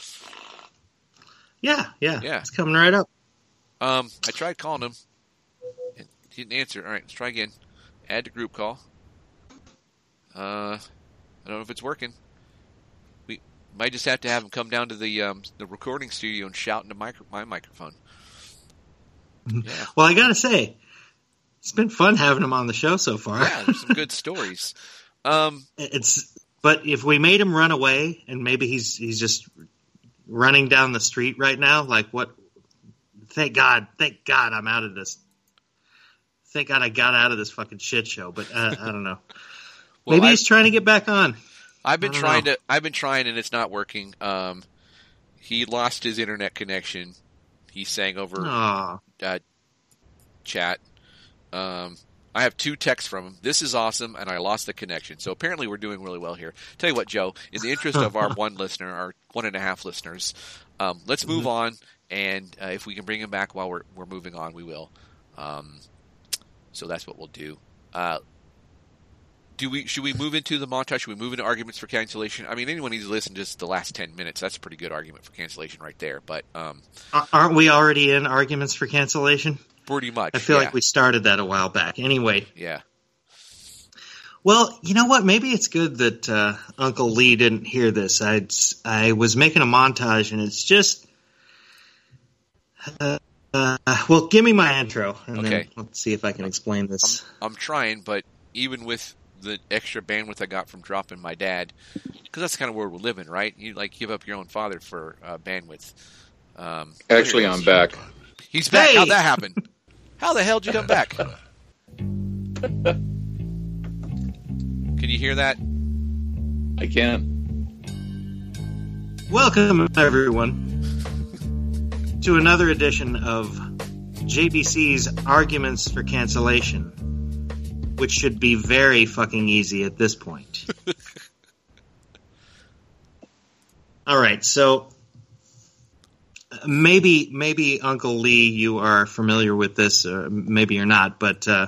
Yeah, yeah, Yeah. It's coming right up. Um, I tried calling him, and he didn't answer. All right, let's try again. Add to group call. Uh, I don't know if it's working. We might just have to have him come down to the um, the recording studio and shout into micro- my microphone. Yeah. Well, I gotta say, it's been fun having him on the show so far. Yeah, there's some good stories. Um, It's but if we made him run away, and maybe he's he's just running down the street right now, like what? Thank God, thank God, I'm out of this. Thank God I got out of this fucking shit show. But uh, I don't know. well, maybe I, he's trying to get back on. I've been I don't trying know. to. I've been trying, and it's not working. Um, he lost his internet connection. He sang over Aw. uh, chat. Um, I have two texts from him. This is awesome, and I lost the connection. So apparently we're doing really well here. Tell you what, Joe, in the interest of our one listener, our one and a half listeners, um, let's move on. And uh, if we can bring him back while we're we're moving on, we will. Um, so that's what we'll do. Uh, do we? Should we move into the montage? Should we move into arguments for cancellation? I mean, anyone needs to listen to just the last ten minutes. That's a pretty good argument for cancellation right there. But um, Aren't we already in arguments for cancellation? pretty much. I feel yeah. like we started that a while back. Anyway. Yeah. Well, you know what? Maybe it's good that uh, Uncle Lee didn't hear this. I I was making a montage, and it's just. Uh, uh, well, give me my intro, and Okay. then let's see if I can explain this. I'm trying, but even with the extra bandwidth I got from dropping my dad, because that's the kind of world we're living, right? You like give up your own father for uh, bandwidth. Um, Actually, I'm back. He's back. Hey! How'd that happen? How the hell did you come back? Can you hear that? I can. Welcome, everyone, to another edition of J B C's Arguments for Cancellation, which should be very fucking easy at this point. All right, so maybe maybe Uncle Lee, you are familiar with this, or maybe you're not, but uh,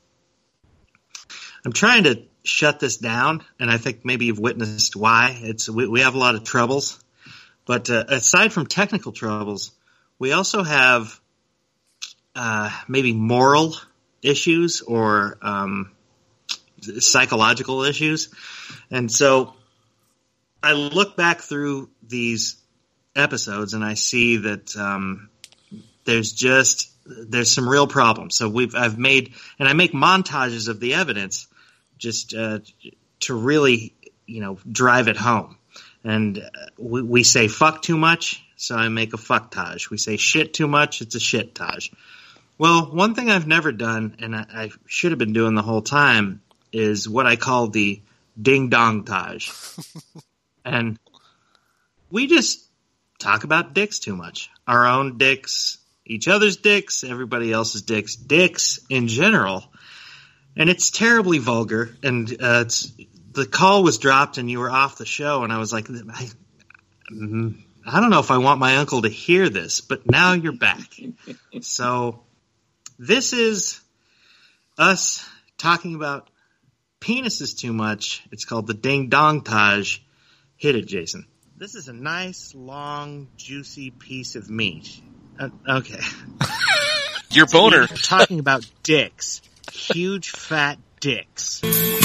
I'm trying to shut this down, and I think maybe you've witnessed why. It's we, we have a lot of troubles, but uh, aside from technical troubles, we also have uh, maybe moral issues or um, psychological issues, and so I look back through these episodes and I see that um, there's just there's some real problems. So we've I've made and I make montages of the evidence just uh, to really you know drive it home. And uh, we, we say fuck too much, so I make a fucktage. We say shit too much, it's a shit-tage. Well, one thing I've never done, and I, I should have been doing the whole time, is what I call the ding-dong-tage. And we just talk about dicks too much. Our own dicks, each other's dicks, everybody else's dicks, dicks in general. And it's terribly vulgar, and uh, it's... The call was dropped and you were off the show, and I was like, I, I don't know if I want my uncle to hear this, but now you're back. So this is us talking about penises too much. It's called the ding-dong-tage. Hit it, Jason. This is a nice, long, juicy piece of meat. Uh, okay. Your boner. We're talking about dicks. Huge, fat dicks.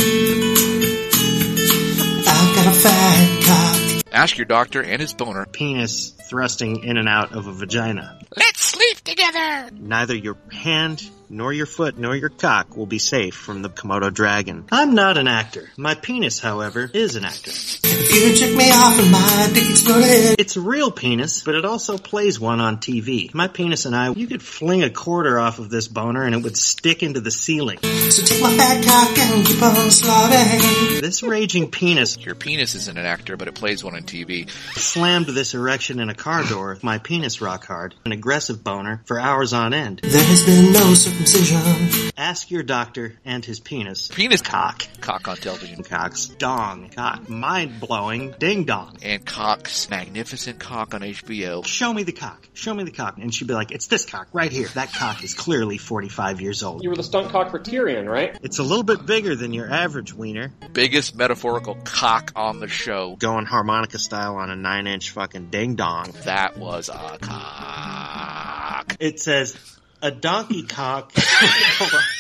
I've got a fat cock. Ask your doctor and his boner. Penis thrusting in and out of a vagina. Let's sleep together. Neither your hand, nor your foot, nor your cock will be safe from the Komodo dragon. I'm not an actor. My penis, however, is an actor. If you check me off and my dick exploded. It's a real penis, but it also plays one on T V. My penis and I, you could fling a quarter off of this boner and it would stick into the ceiling. So take my fat cock and keep on slobbing. This raging penis... Your penis isn't an actor, but it plays one on T V. Slammed this erection in a car door, my penis rock hard, an aggressive boner, for hours on end. There has been no circumcision. Ask your doctor and his penis. Penis cock. Cock on television. Cocks. Dong. Cock. Mind-blowing. Ding-dong. And Cock's magnificent cock on H B O. Show me the cock. Show me the cock. And she'd be like, it's this cock right here. That cock is clearly forty-five years old. You were the stunt cock for Tyrion, right? It's a little bit bigger than your average wiener. Biggest metaphorical cock on the show. Going harmonica style on a nine-inch fucking ding-dong. That was a cock. It says, a donkey cock. Hold on.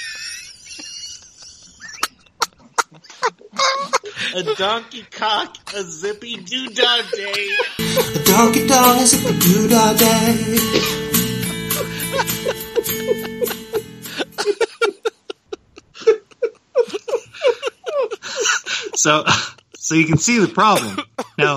A donkey cock, a zippy doo-dah day. A donkey dong, a zippy doo-dah day. So, so you can see the problem. Now,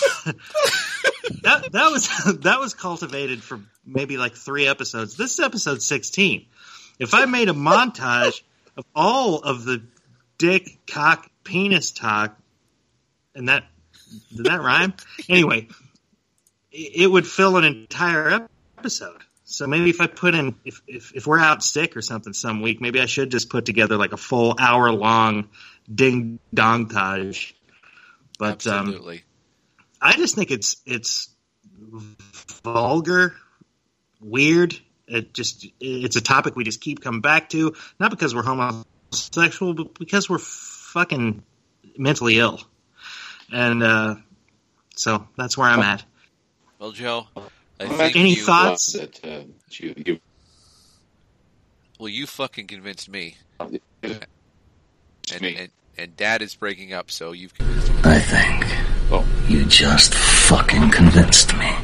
that that was that was cultivated for maybe like three episodes. This is episode sixteen. If I made a montage of all of the dick, cock, penis talk, and that did that rhyme? Anyway, it would fill an entire episode. So maybe if I put in, if, if if we're out sick or something some week, maybe I should just put together like a full hour long ding dong tage. But Absolutely. Um, I just think it's it's vulgar, weird. It just it's a topic we just keep coming back to, not because we're homosexual, but because we're fucking mentally ill. And uh, so that's where I'm at. Well, Joe, I think Any you, thoughts? That, uh, you, you, well, you fucking convinced me. it's And, me. and, and Dad is breaking up, so you've convinced me. I think Oh. you just fucking convinced me.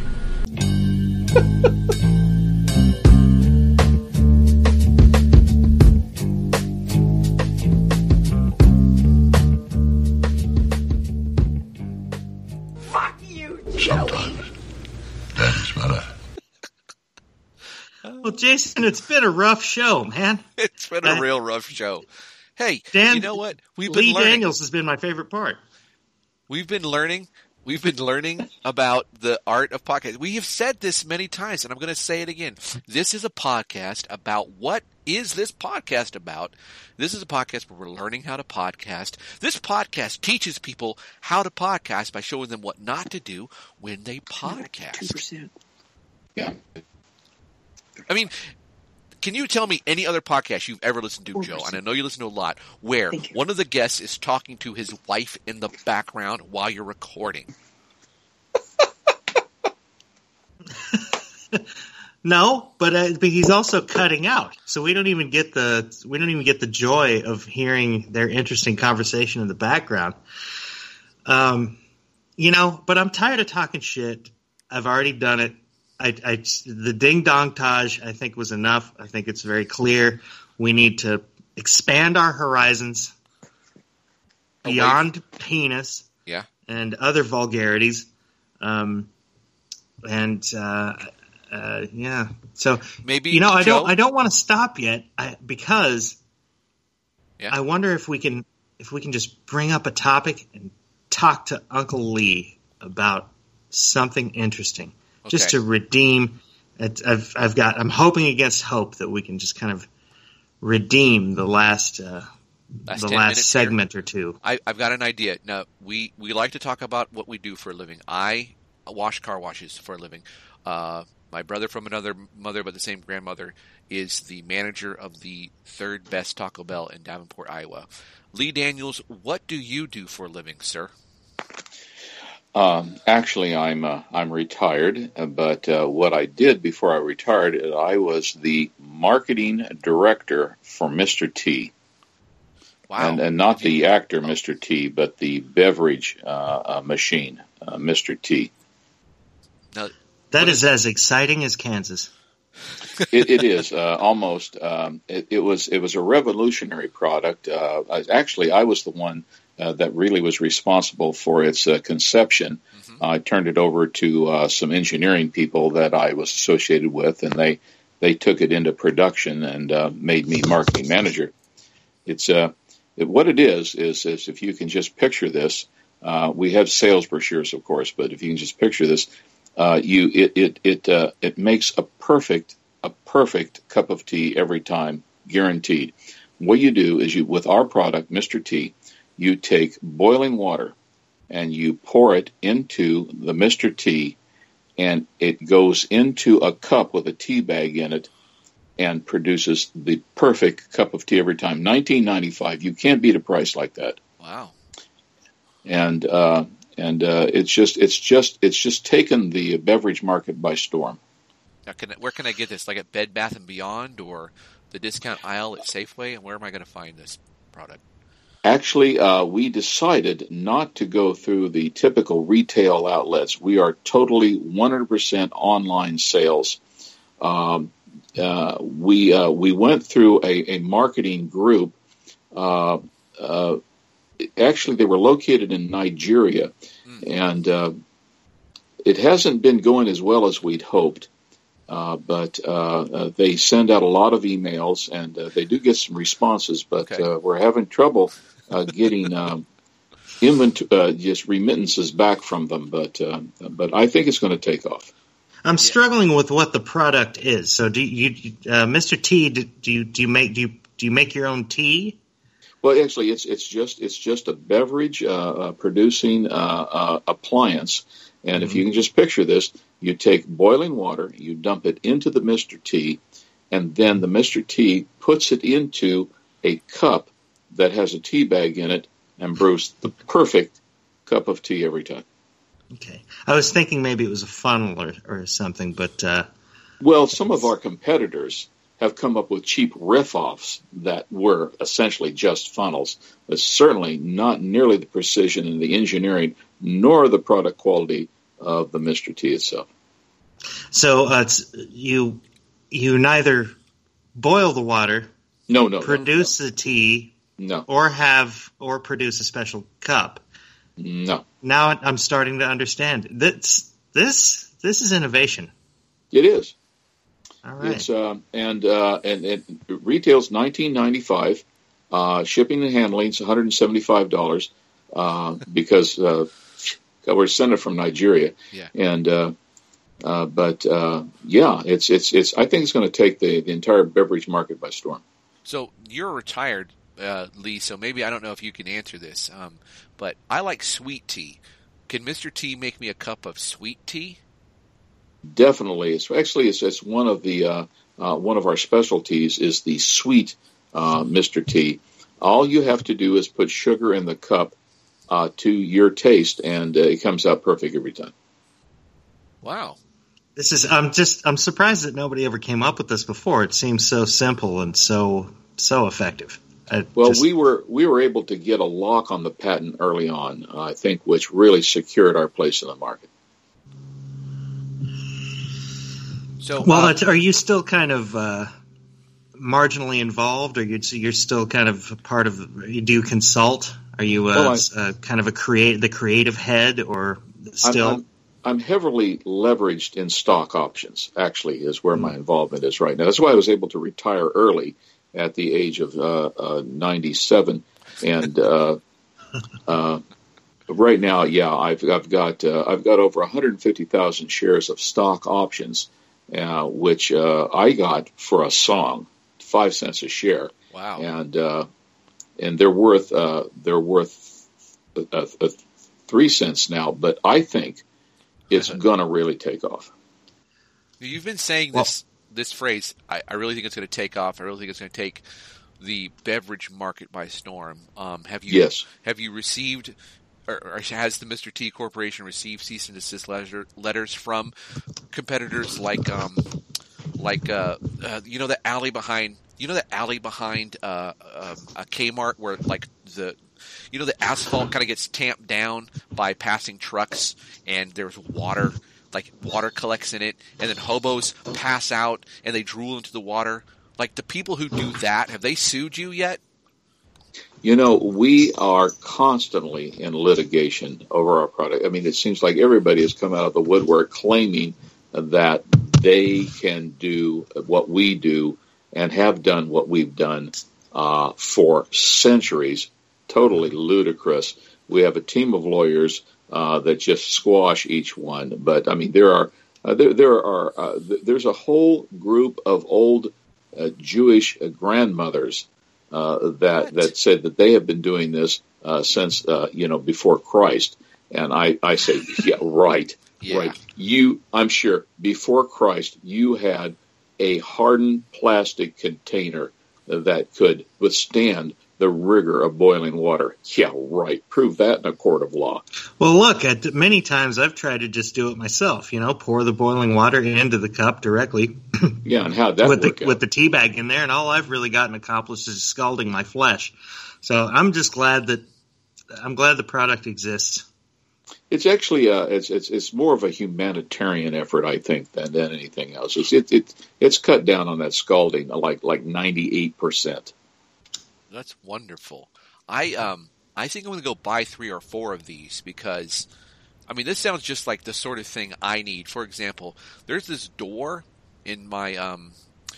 Sometimes Daddy's better. Well, Jason, it's been a rough show, man. It's been a Uh, real rough show. Hey, Dan, you know what? We've been Lee learning. Daniels has been my favorite part. We've been learning. We've been learning about the art of podcast. We have said this many times, and I'm going to say it again. This is a podcast about what is this podcast about? This is a podcast where we're learning how to podcast. This podcast teaches people how to podcast by showing them what not to do when they podcast. yeah. I mean, can you tell me any other podcast you've ever listened to, Joe? And I know you listen to a lot, where one of the guests is talking to his wife in the background while you're recording. No, but, uh, but he's also cutting out, so we don't even get the we don't even get the joy of hearing their interesting conversation in the background. Um, You know, but I'm tired of talking shit. I've already done it. I, I, the ding dong taj, I think, was enough. I think it's very clear. We need to expand our horizons beyond Away. penis yeah. and other vulgarities. Um, and uh, uh, yeah, so maybe you know, I Joe? don't, I don't want to stop yet I, because yeah. I wonder if we can, if we can just bring up a topic and talk to Uncle Lee about something interesting. Okay. Just to redeem, I've I've got. I'm hoping against hope that we can just kind of redeem the last uh, last the ten last segment here. or two. I, I've got an idea. Now we, we like to talk about what we do for a living. I wash car washes for a living. Uh, my brother from another mother, but the same grandmother, is the manager of the third best Taco Bell in Davenport, Iowa. Lee Daniels, what do you do for a living, sir? Um, actually, I'm uh, I'm retired, but uh, what I did before I retired, I was the marketing director for Mister T. Wow! And, and not the actor Mister T, but the beverage uh, uh, machine, uh, Mister T. Now, that is, is as exciting as Kansas. it, it is uh, almost. Um, it, it was it was a revolutionary product. Uh, I, actually, I was the one. Uh, that really was responsible for its uh, conception. Mm-hmm. I turned it over to uh, some engineering people that I was associated with, and they they took it into production and uh, made me marketing manager. It's uh, it, what it is, is is if you can just picture this, uh, we have sales brochures, of course, but if you can just picture this, uh, you it it it uh, it makes a perfect a perfect cup of tea every time, guaranteed. What you do is you with our product, Mister T. You take boiling water and you pour it into the Mister T, and it goes into a cup with a tea bag in it and produces the perfect cup of tea every time. nineteen ninety-five. You can't beat a price like that. Wow. And uh, and uh, it's just it's just it's just taken the beverage market by storm. Now, can, where can I get this? Like at Bed Bath and Beyond or the discount aisle at Safeway? And where am I going to find this product? Actually, uh, we decided not to go through the typical retail outlets. We are totally one hundred percent online sales. Um, uh, we uh, we went through a, a marketing group. Uh, uh, actually, they were located in Nigeria, mm. and uh, it hasn't been going as well as we'd hoped. Uh, but uh, uh, they send out a lot of emails, and uh, they do get some responses. But okay. uh, we're having trouble uh, getting um, invent- uh, just remittances back from them. But uh, but I think it's going to take off. I'm yeah. struggling with what the product is. So, do you, uh, Mister T? Do, do you do you make do you do you make your own tea? Well, actually, it's it's just it's just a beverage uh, uh, producing uh, uh, appliance. And if you can just picture this, you take boiling water, you dump it into the Mister T, and then the Mister T puts it into a cup that has a tea bag in it and brews the perfect cup of tea every time. Okay. I was thinking maybe it was a funnel or, or something, but... Uh, well, some of our competitors have come up with cheap riff-offs that were essentially just funnels, but certainly not nearly the precision in the engineering nor the product quality of the Mister T itself. So uh, it's, you you neither boil the water, no, no, produce no, no. the tea, no, or have or produce a special cup. No. Now I'm starting to understand. This this this is innovation. It is. All right. It's uh, and uh, and it retails nineteen ninety-five. Uh, shipping and handling is one hundred seventy-five dollars uh, because uh, we're sent it from Nigeria. Yeah. And uh, uh, but uh, yeah, it's it's it's. I think it's going to take the, the entire beverage market by storm. So you're retired, uh, Lee. So maybe I don't know if you can answer this, um, but I like sweet tea. Can Mister T make me a cup of sweet tea? Definitely. It's actually it's, it's one of the uh, uh, one of our specialties is the sweet uh, Mister T. All you have to do is put sugar in the cup uh, to your taste, and uh, it comes out perfect every time. Wow. This is I'm just I'm surprised that nobody ever came up with this before. It seems so simple and so so effective. I Well, just, we were we were able to get a lock on the patent early on, I think, which really secured our place in the market. So, well, um, that's, are you still kind of uh, marginally involved, or you're, you're still kind of a part of? You do consult? Are you uh, Well, I- uh, kind of a create the creative head, or still? I'm, I'm, I'm heavily leveraged in stock options, actually, is where my involvement is right now. That's why I was able to retire early at the age of uh, uh, ninety-seven. And uh, uh, right now, yeah, I've, I've got uh, I've got over one hundred fifty thousand shares of stock options, uh, which uh, I got for a song, five cents a share. wow. And uh, and they're worth uh, they're worth uh, uh, three cents now. But I think it's going to really take off. You've been saying Well- this this phrase. I, I really think it's going to take off. I really think it's going to take the beverage market by storm. Um, have you Yes. have you received, or, or has the Mister T Corporation received cease and desist letter, letters from competitors like um, like uh, uh, you know the alley behind you know the alley behind uh, uh, a Kmart where like the you know the asphalt kind of gets tamped down by passing trucks and there's water. Like water collects in it, and then hobos pass out and they drool into the water. Like the people who do that, have they sued you yet? You know, we are constantly in litigation over our product. I mean, it seems like everybody has come out of the woodwork claiming that they can do what we do and have done what we've done uh, for centuries. Totally ludicrous. We have a team of lawyers uh, that just squash each one. But I mean, there are uh, there there are uh, th- there's a whole group of old uh, Jewish grandmothers uh, that What? that said that they have been doing this uh, since uh, you know before Christ. And I I say, yeah, right, Yeah. right. You, I'm sure, before Christ, you had a hardened plastic container that could withstand the rigor of boiling water. Yeah, right. Prove that in a court of law. Well, look, at many times I've tried to just do it myself. You know, pour the boiling water into the cup directly Yeah, and how'd that with work the out? with the tea bag in there, and all I've really gotten accomplished is scalding my flesh. So I'm just glad that I'm glad the product exists. It's actually uh, it's it's it's more of a humanitarian effort, I think, than than anything else. It's it, it it's cut down on that scalding like like ninety-eight percent. That's wonderful. I um I think I'm going to go buy three or four of these because, I mean, this sounds just like the sort of thing I need. For example, there's this door in my um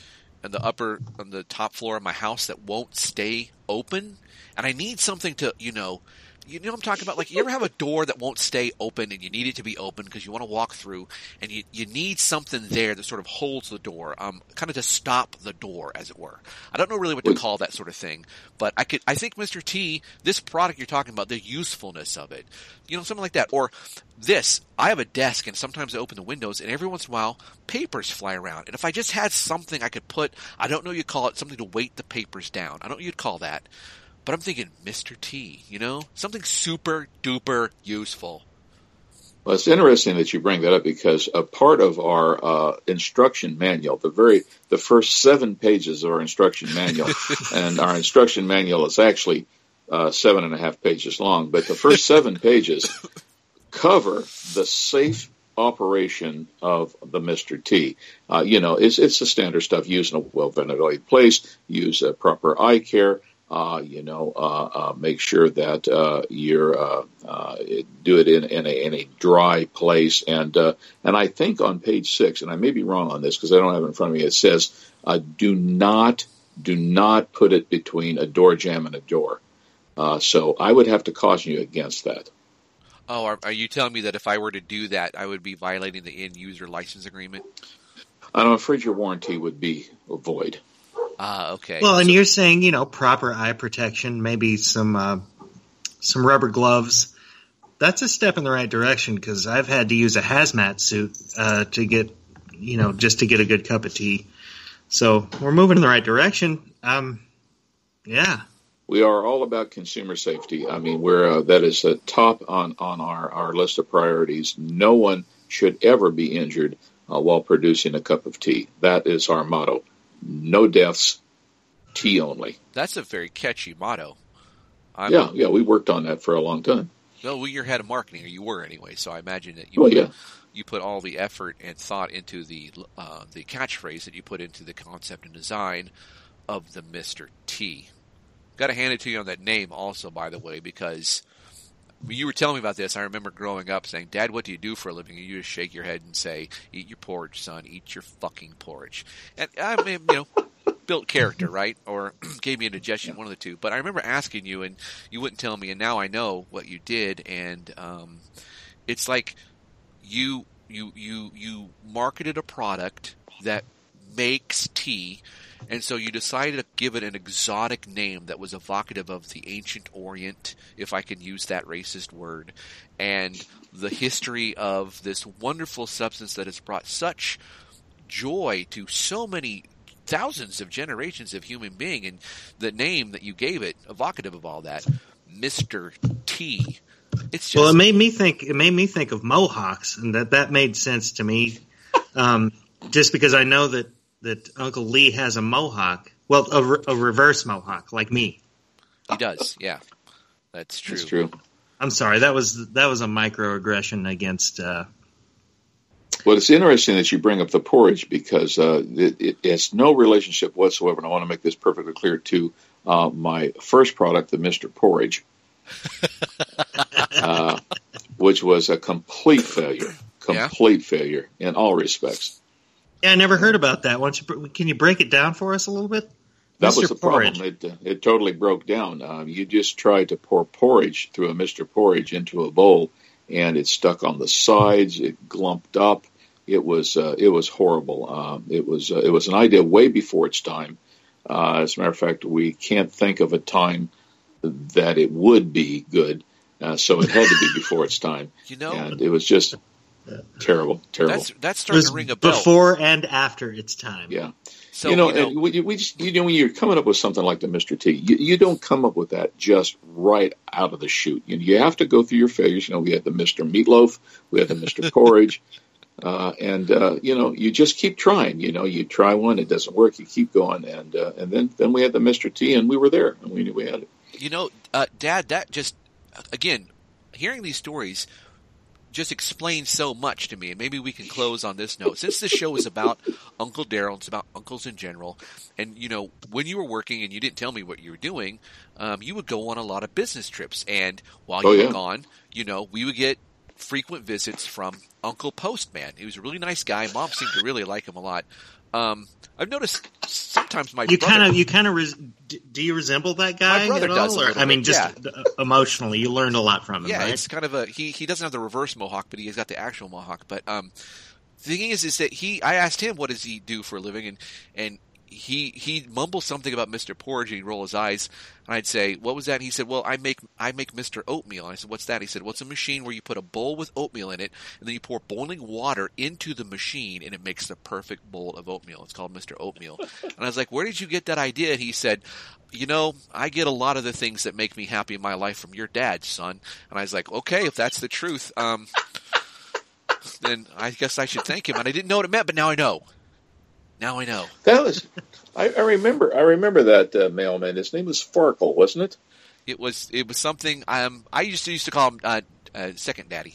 in the upper on the top floor of my house that won't stay open, and I need something to you know. You know what I'm talking about? Like, you ever have a door that won't stay open and you need it to be open because you want to walk through and you, you need something there that sort of holds the door, um, kind of to stop the door, as it were. I don't know really what to call that sort of thing, but I could, I think, Mister T, this product you're talking about, the usefulness of it, you know, something like that. Or this, I have a desk and sometimes I open the windows and every once in a while papers fly around. And if I just had something I could put, I don't know what you'd call it, something to weight the papers down. I don't know what you'd call that. But I'm thinking Mister T, you know? Something super duper useful. Well, it's interesting that you bring that up because a part of our uh, instruction manual, the very the first seven pages of our instruction manual, and our instruction manual is actually uh, seven and a half pages long, but the first seven pages cover the safe operation of the Mister T. Uh, you know, it's it's the standard stuff. Use in a well ventilated place. Use uh, proper eye care. Uh, you know, uh, uh, make sure that uh, you're uh, uh, do it in, in a in a dry place, and uh, and I think on page six, and I may be wrong on this because I don't have it in front of me. It says, uh, "Do not do not put it between a door jamb and a door." Uh, so I would have to caution you against that. Oh, are, are you telling me that if I were to do that, I would be violating the end user license agreement? I'm afraid your warranty would be void. Ah, okay. Well, and So- you're saying, you know, proper eye protection, maybe some uh, some rubber gloves. That's a step in the right direction because I've had to use a hazmat suit uh, to get, you know, just to get a good cup of tea. So we're moving in the right direction. Um, yeah. We are all about consumer safety. I mean, we're uh, that is uh, top on on our, our list of priorities. No one should ever be injured uh, while producing a cup of tea. That is our motto. No deaths, T only. That's a very catchy motto. I'm, yeah, yeah, we worked on that for a long time. No, well, you're head of marketing, or you were anyway. So I imagine that you, oh, yeah. you put all the effort and thought into the uh, the catchphrase that you put into the concept and design of the Mister T. Got to hand it to you on that name, also, by the way, because when you were telling me about this, I remember growing up saying, "Dad, what do you do for a living?" And you just shake your head and say, "Eat your porridge, son. Eat your fucking porridge." And I mean, you know. Built character, right? Or gave me a indigestion, one of the two. But I remember asking you, and you wouldn't tell me, and now I know what you did. And um, it's like you you you you marketed a product that makes tea, and so you decided to give it an exotic name that was evocative of the ancient Orient, if I can use that racist word, and the history of this wonderful substance that has brought such joy to so many thousands of generations of human being, and the name that you gave it, evocative of all that, Mister T. It's just, well, it made me think. It made me think of Mohawks, and that that made sense to me, um, just because I know that, that Uncle Lee has a Mohawk. Well, a, re- a reverse Mohawk, like me. He does, yeah, that's true. That's true. I'm sorry, that was that was a microaggression against. Uh, Well, it's interesting that you bring up the porridge because uh, it, it has no relationship whatsoever, and I want to make this perfectly clear, to uh, my first product, the Mister Porridge, uh, which was a complete failure, complete yeah. failure in all respects. Yeah, I never heard about that. Why don't you, can you break it down for us a little bit? That Mister was the Porridge. problem. It, uh, it totally broke down. Uh, you just tried to pour porridge through a Mister Porridge into a bowl, and it stuck on the sides. It glumped up. It was uh, it was horrible. Um, it was uh, it was an idea way before its time. Uh, as a matter of fact, we can't think of a time that it would be good. Uh, so it had to be before its time. You know, and it was just terrible, terrible. That's, that's starting to ring a bell. Before and after its time. Yeah. So, you know, you know and we, we just, you know, when you're coming up with something like the Mister T, you, you don't come up with that just right out of the chute. You, you have to go through your failures. You know, we had the Mister Meatloaf, we had the Mister Porridge, uh, and uh, you know, you just keep trying. You know, you try one, it doesn't work, you keep going, and uh, and then then we had the Mister T, and we were there, and we knew we had it. You know, uh, Dad, that just again, hearing these stories just explains so much to me, and maybe we can close on this note. Since this show is about Uncle Daryl, it's about uncles in general, and, you know, when you were working and you didn't tell me what you were doing, um, you would go on a lot of business trips, and while you oh, were yeah. gone, you know, we would get frequent visits from Uncle Postman. He was a really nice guy. Mom seemed to really like him a lot. Um, I've noticed sometimes my you brother... kind of you kind of res- do you resemble that guy? My brother at does all? a Or, little I mean, bit, just yeah. emotionally, you learned a lot from him. Yeah, right? it's kind of a he. He doesn't have the reverse mohawk, but he's got the actual mohawk. But um, the thing is, is that he. I asked him what does he do for a living, and and he he mumbled something about Mister Porridge, and he'd roll his eyes, and I'd say, "What was that?" And he said, "Well, I make I make Mister Oatmeal." And I said, "What's that?" He said, "Well, it's a machine where you put a bowl with oatmeal in it, and then you pour boiling water into the machine, and it makes the perfect bowl of oatmeal. It's called Mister Oatmeal." And I was like, "Where did you get that idea?" And he said, "You know, I get a lot of the things that make me happy in my life from your dad, son." And I was like, "Okay, if that's the truth, um, then I guess I should thank him." And I didn't know what it meant, but now I know. Now I know. That was, I, I remember, I remember that uh, mailman. His name was Farkle, wasn't it? It was, it was something. Um, I used to used to call him uh, uh, Second Daddy.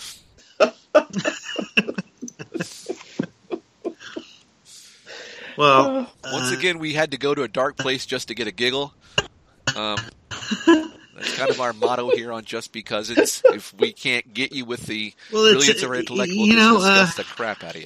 Well, once uh, again, we had to go to a dark place just to get a giggle. Um, that's kind of our motto here on Just Because It's. If we can't get you with the well, it's, brilliance of our intellect, we'll you just know, discuss uh, the crap out of you.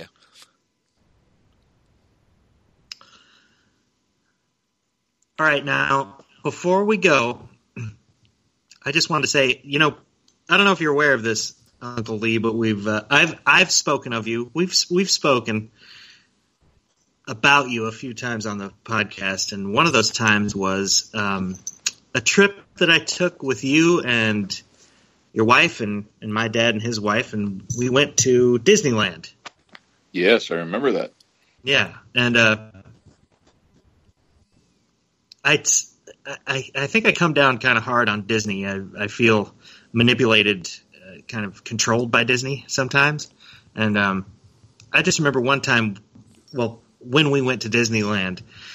All right, now, before we go, I just wanted to say, you know, I don't know if you're aware of this, Uncle Lee, but we've uh, I've I've spoken of you. We've we've spoken about you a few times on the podcast, and one of those times was um, a trip that I took with you and your wife and, and my dad and his wife, and we went to Disneyland. Yes, I remember that. Yeah, and uh, I, I, I think I come down kind of hard on Disney. I, I feel manipulated, uh, kind of controlled by Disney sometimes. And um, I just remember one time, well, when we went to Disneyland,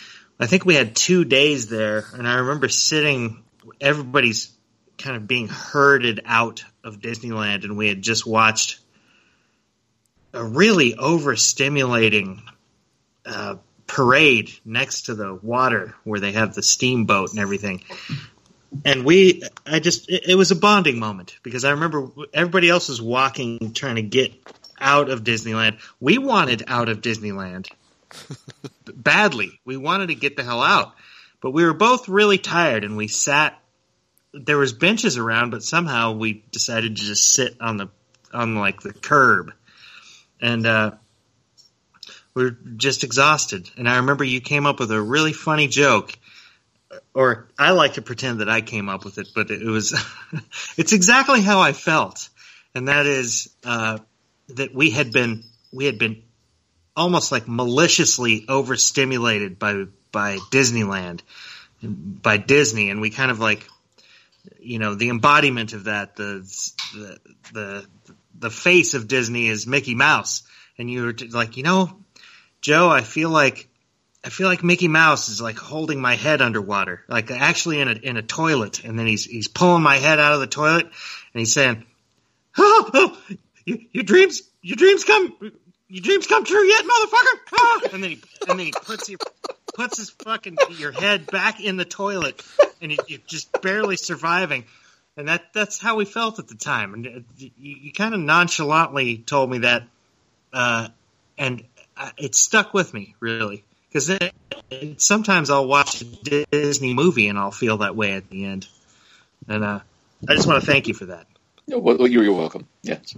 I think we had two days there, and I remember sitting, everybody's kind of being herded out of Disneyland, and we had just watched a really overstimulating uh, parade next to the water where they have the steamboat and everything. And we, I just, it, it was a bonding moment because I remember everybody else was walking, trying to get out of Disneyland. We wanted out of Disneyland badly. We wanted to get the hell out, but we were both really tired and we sat, there was benches around, but somehow we decided to just sit on the, on like the curb. And, uh, we were just exhausted. And I remember you came up with a really funny joke. Or I like to pretend that I came up with it, but it was it's exactly how I felt, and that is uh, that we had been we had been almost like maliciously overstimulated by by Disneyland, by Disney, and we kind of like, you know, the embodiment of that, the the the, the face of Disney is Mickey Mouse, and you were like, you know, Joe, I feel like. I feel like Mickey Mouse is like holding my head underwater, like actually in a in a toilet, and then he's he's pulling my head out of the toilet, and he's saying, "Oh, oh your, your dreams, your dreams come, your dreams come true yet, motherfucker!" Oh! And then he and then he puts your puts his fucking your head back in the toilet, and you, you're just barely surviving, and that that's how we felt at the time, and you, you kind of nonchalantly told me that, uh, and it stuck with me really. Because sometimes I'll watch a Disney movie and I'll feel that way at the end. And uh, I just want to thank you for that. Well, you're welcome. Yes.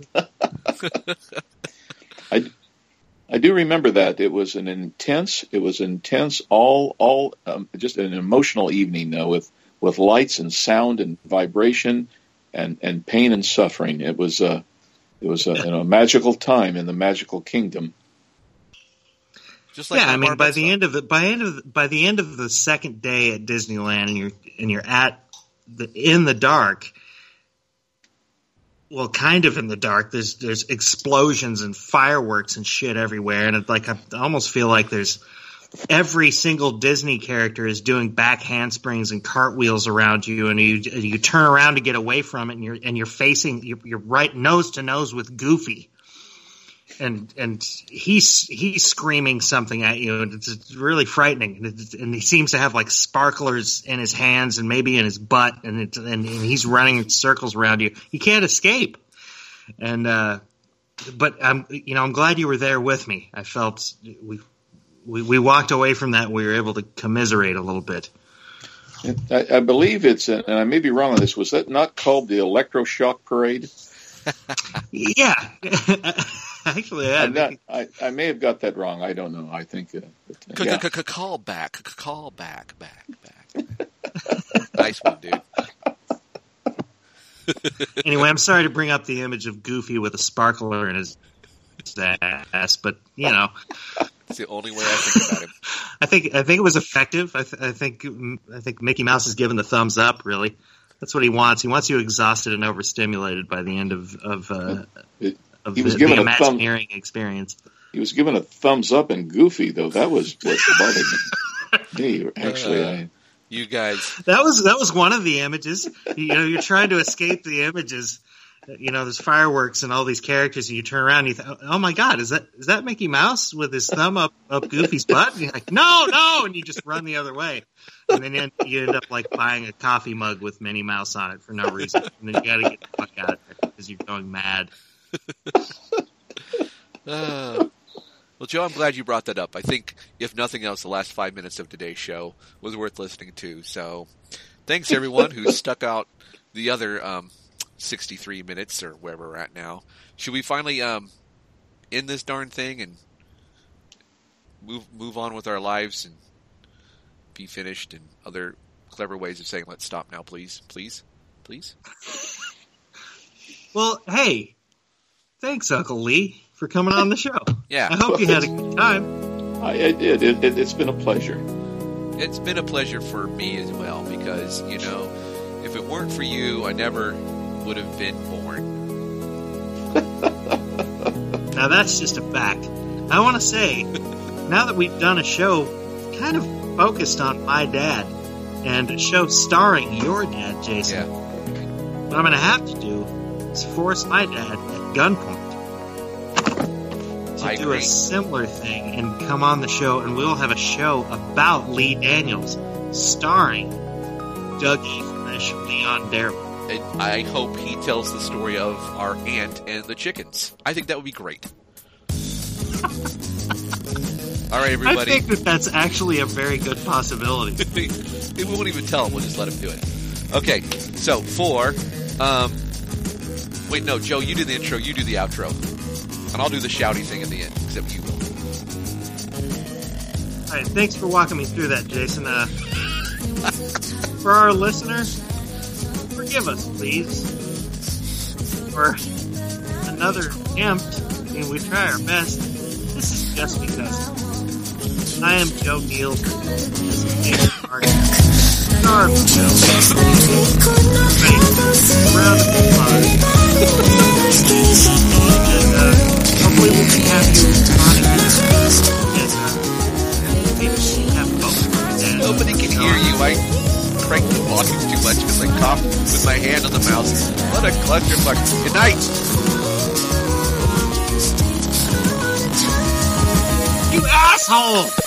I, I do remember that. It was an intense, it was intense, all, all um, just an emotional evening uh, with, with lights and sound and vibration and, and pain and suffering. It was, uh, it was a, you know, a magical time in the magical kingdom. Just like yeah, I mean, by the stuff. end of the by end of the, by the end of the second day at Disneyland, and you're and you're at the in the dark. Well, kind of in the dark. There's there's explosions and fireworks and shit everywhere, and it, like I almost feel like there's every single Disney character is doing back handsprings and cartwheels around you, and you you turn around to get away from it, and you're and you're facing you're, you're right nose to nose with Goofy. And and he's he's screaming something at you, and it's, it's really frightening. And, it's, and he seems to have like sparklers in his hands and maybe in his butt, and it, and, and he's running in circles around you. You can't escape. And uh, but I'm you know I'm glad you were there with me. I felt we we, we walked away from that. And we were able to commiserate a little bit. I, I believe it's, and I may be wrong on this. Was that not called the Electroshock Parade? Yeah. Actually, yeah. Not, I, I may have got that wrong. I don't know. I think. Uh, but, yeah. Call back. Call back. Back. Back. Nice one, dude. Anyway, I'm sorry to bring up the image of Goofy with a sparkler in his ass, but you know, it's the only way I think about him. I think I think it was effective. I, th- I think I think Mickey Mouse is giving the thumbs up. Really, that's what he wants. He wants you exhausted and overstimulated by the end of of. Uh, it, Of he the, was given the a thumb, Imagineering experience. He was given a thumbs up and Goofy, though. That was what bothered me. Actually, uh, I, you guys. That was that was one of the images. You know, you're trying to escape the images. You know, there's fireworks and all these characters, and you turn around and you think, "Oh my God, is that is that Mickey Mouse with his thumb up up Goofy's butt?" And you're like, "No, no!" And you just run the other way, and then you end up like buying a coffee mug with Minnie Mouse on it for no reason, and then you got to get the fuck out of there because you're going mad. uh, well, Joe, I'm glad you brought that up. I think, if nothing else, the last five minutes of today's show was worth listening to. So, thanks everyone who stuck out the other um, sixty-three minutes or wherever we're at now. Should we finally um, end this darn thing and move move on with our lives and be finished? And other clever ways of saying, "Let's stop now, please, please, please." Well, hey. Thanks, Uncle Lee, for coming on the show. Yeah. I hope you had a good time. I, I did. It, it, it's been a pleasure. It's been a pleasure for me as well, because, you know, if it weren't for you, I never would have been born. Now, that's just a fact. I want to say, now that we've done a show kind of focused on my dad, and a show starring your dad, Jason. Yeah. What I'm going to have to do is force my dad at gunpoint to I do agree. a similar thing and come on the show, and we'll have a show about Lee Daniels starring Dougie Fresh, Leon Darrell. And I hope he tells the story of our aunt and the chickens. I think that would be great. All right, everybody. I think that that's actually a very good possibility. We won't even tell him. We'll just let him do it. Okay, so for... Um, wait, no, Joe, you do the intro. You do the outro. And I'll do the shouty thing at the end, except you will. All right, thanks for walking me through that, Jason. Uh, for our listeners, forgive us, please, for another attempt. I mean, we try our best. This is just because. I am Joe Neal. This is Jason Martin. Star of the show. Ready? Round of applause. And, uh, hopefully we can have you on again. And, uh, maybe we can have both. And, Nobody can hear you. I crank the volume too much because I cough with my hand on the mouse. What a clusterfuck. Good night. You asshole!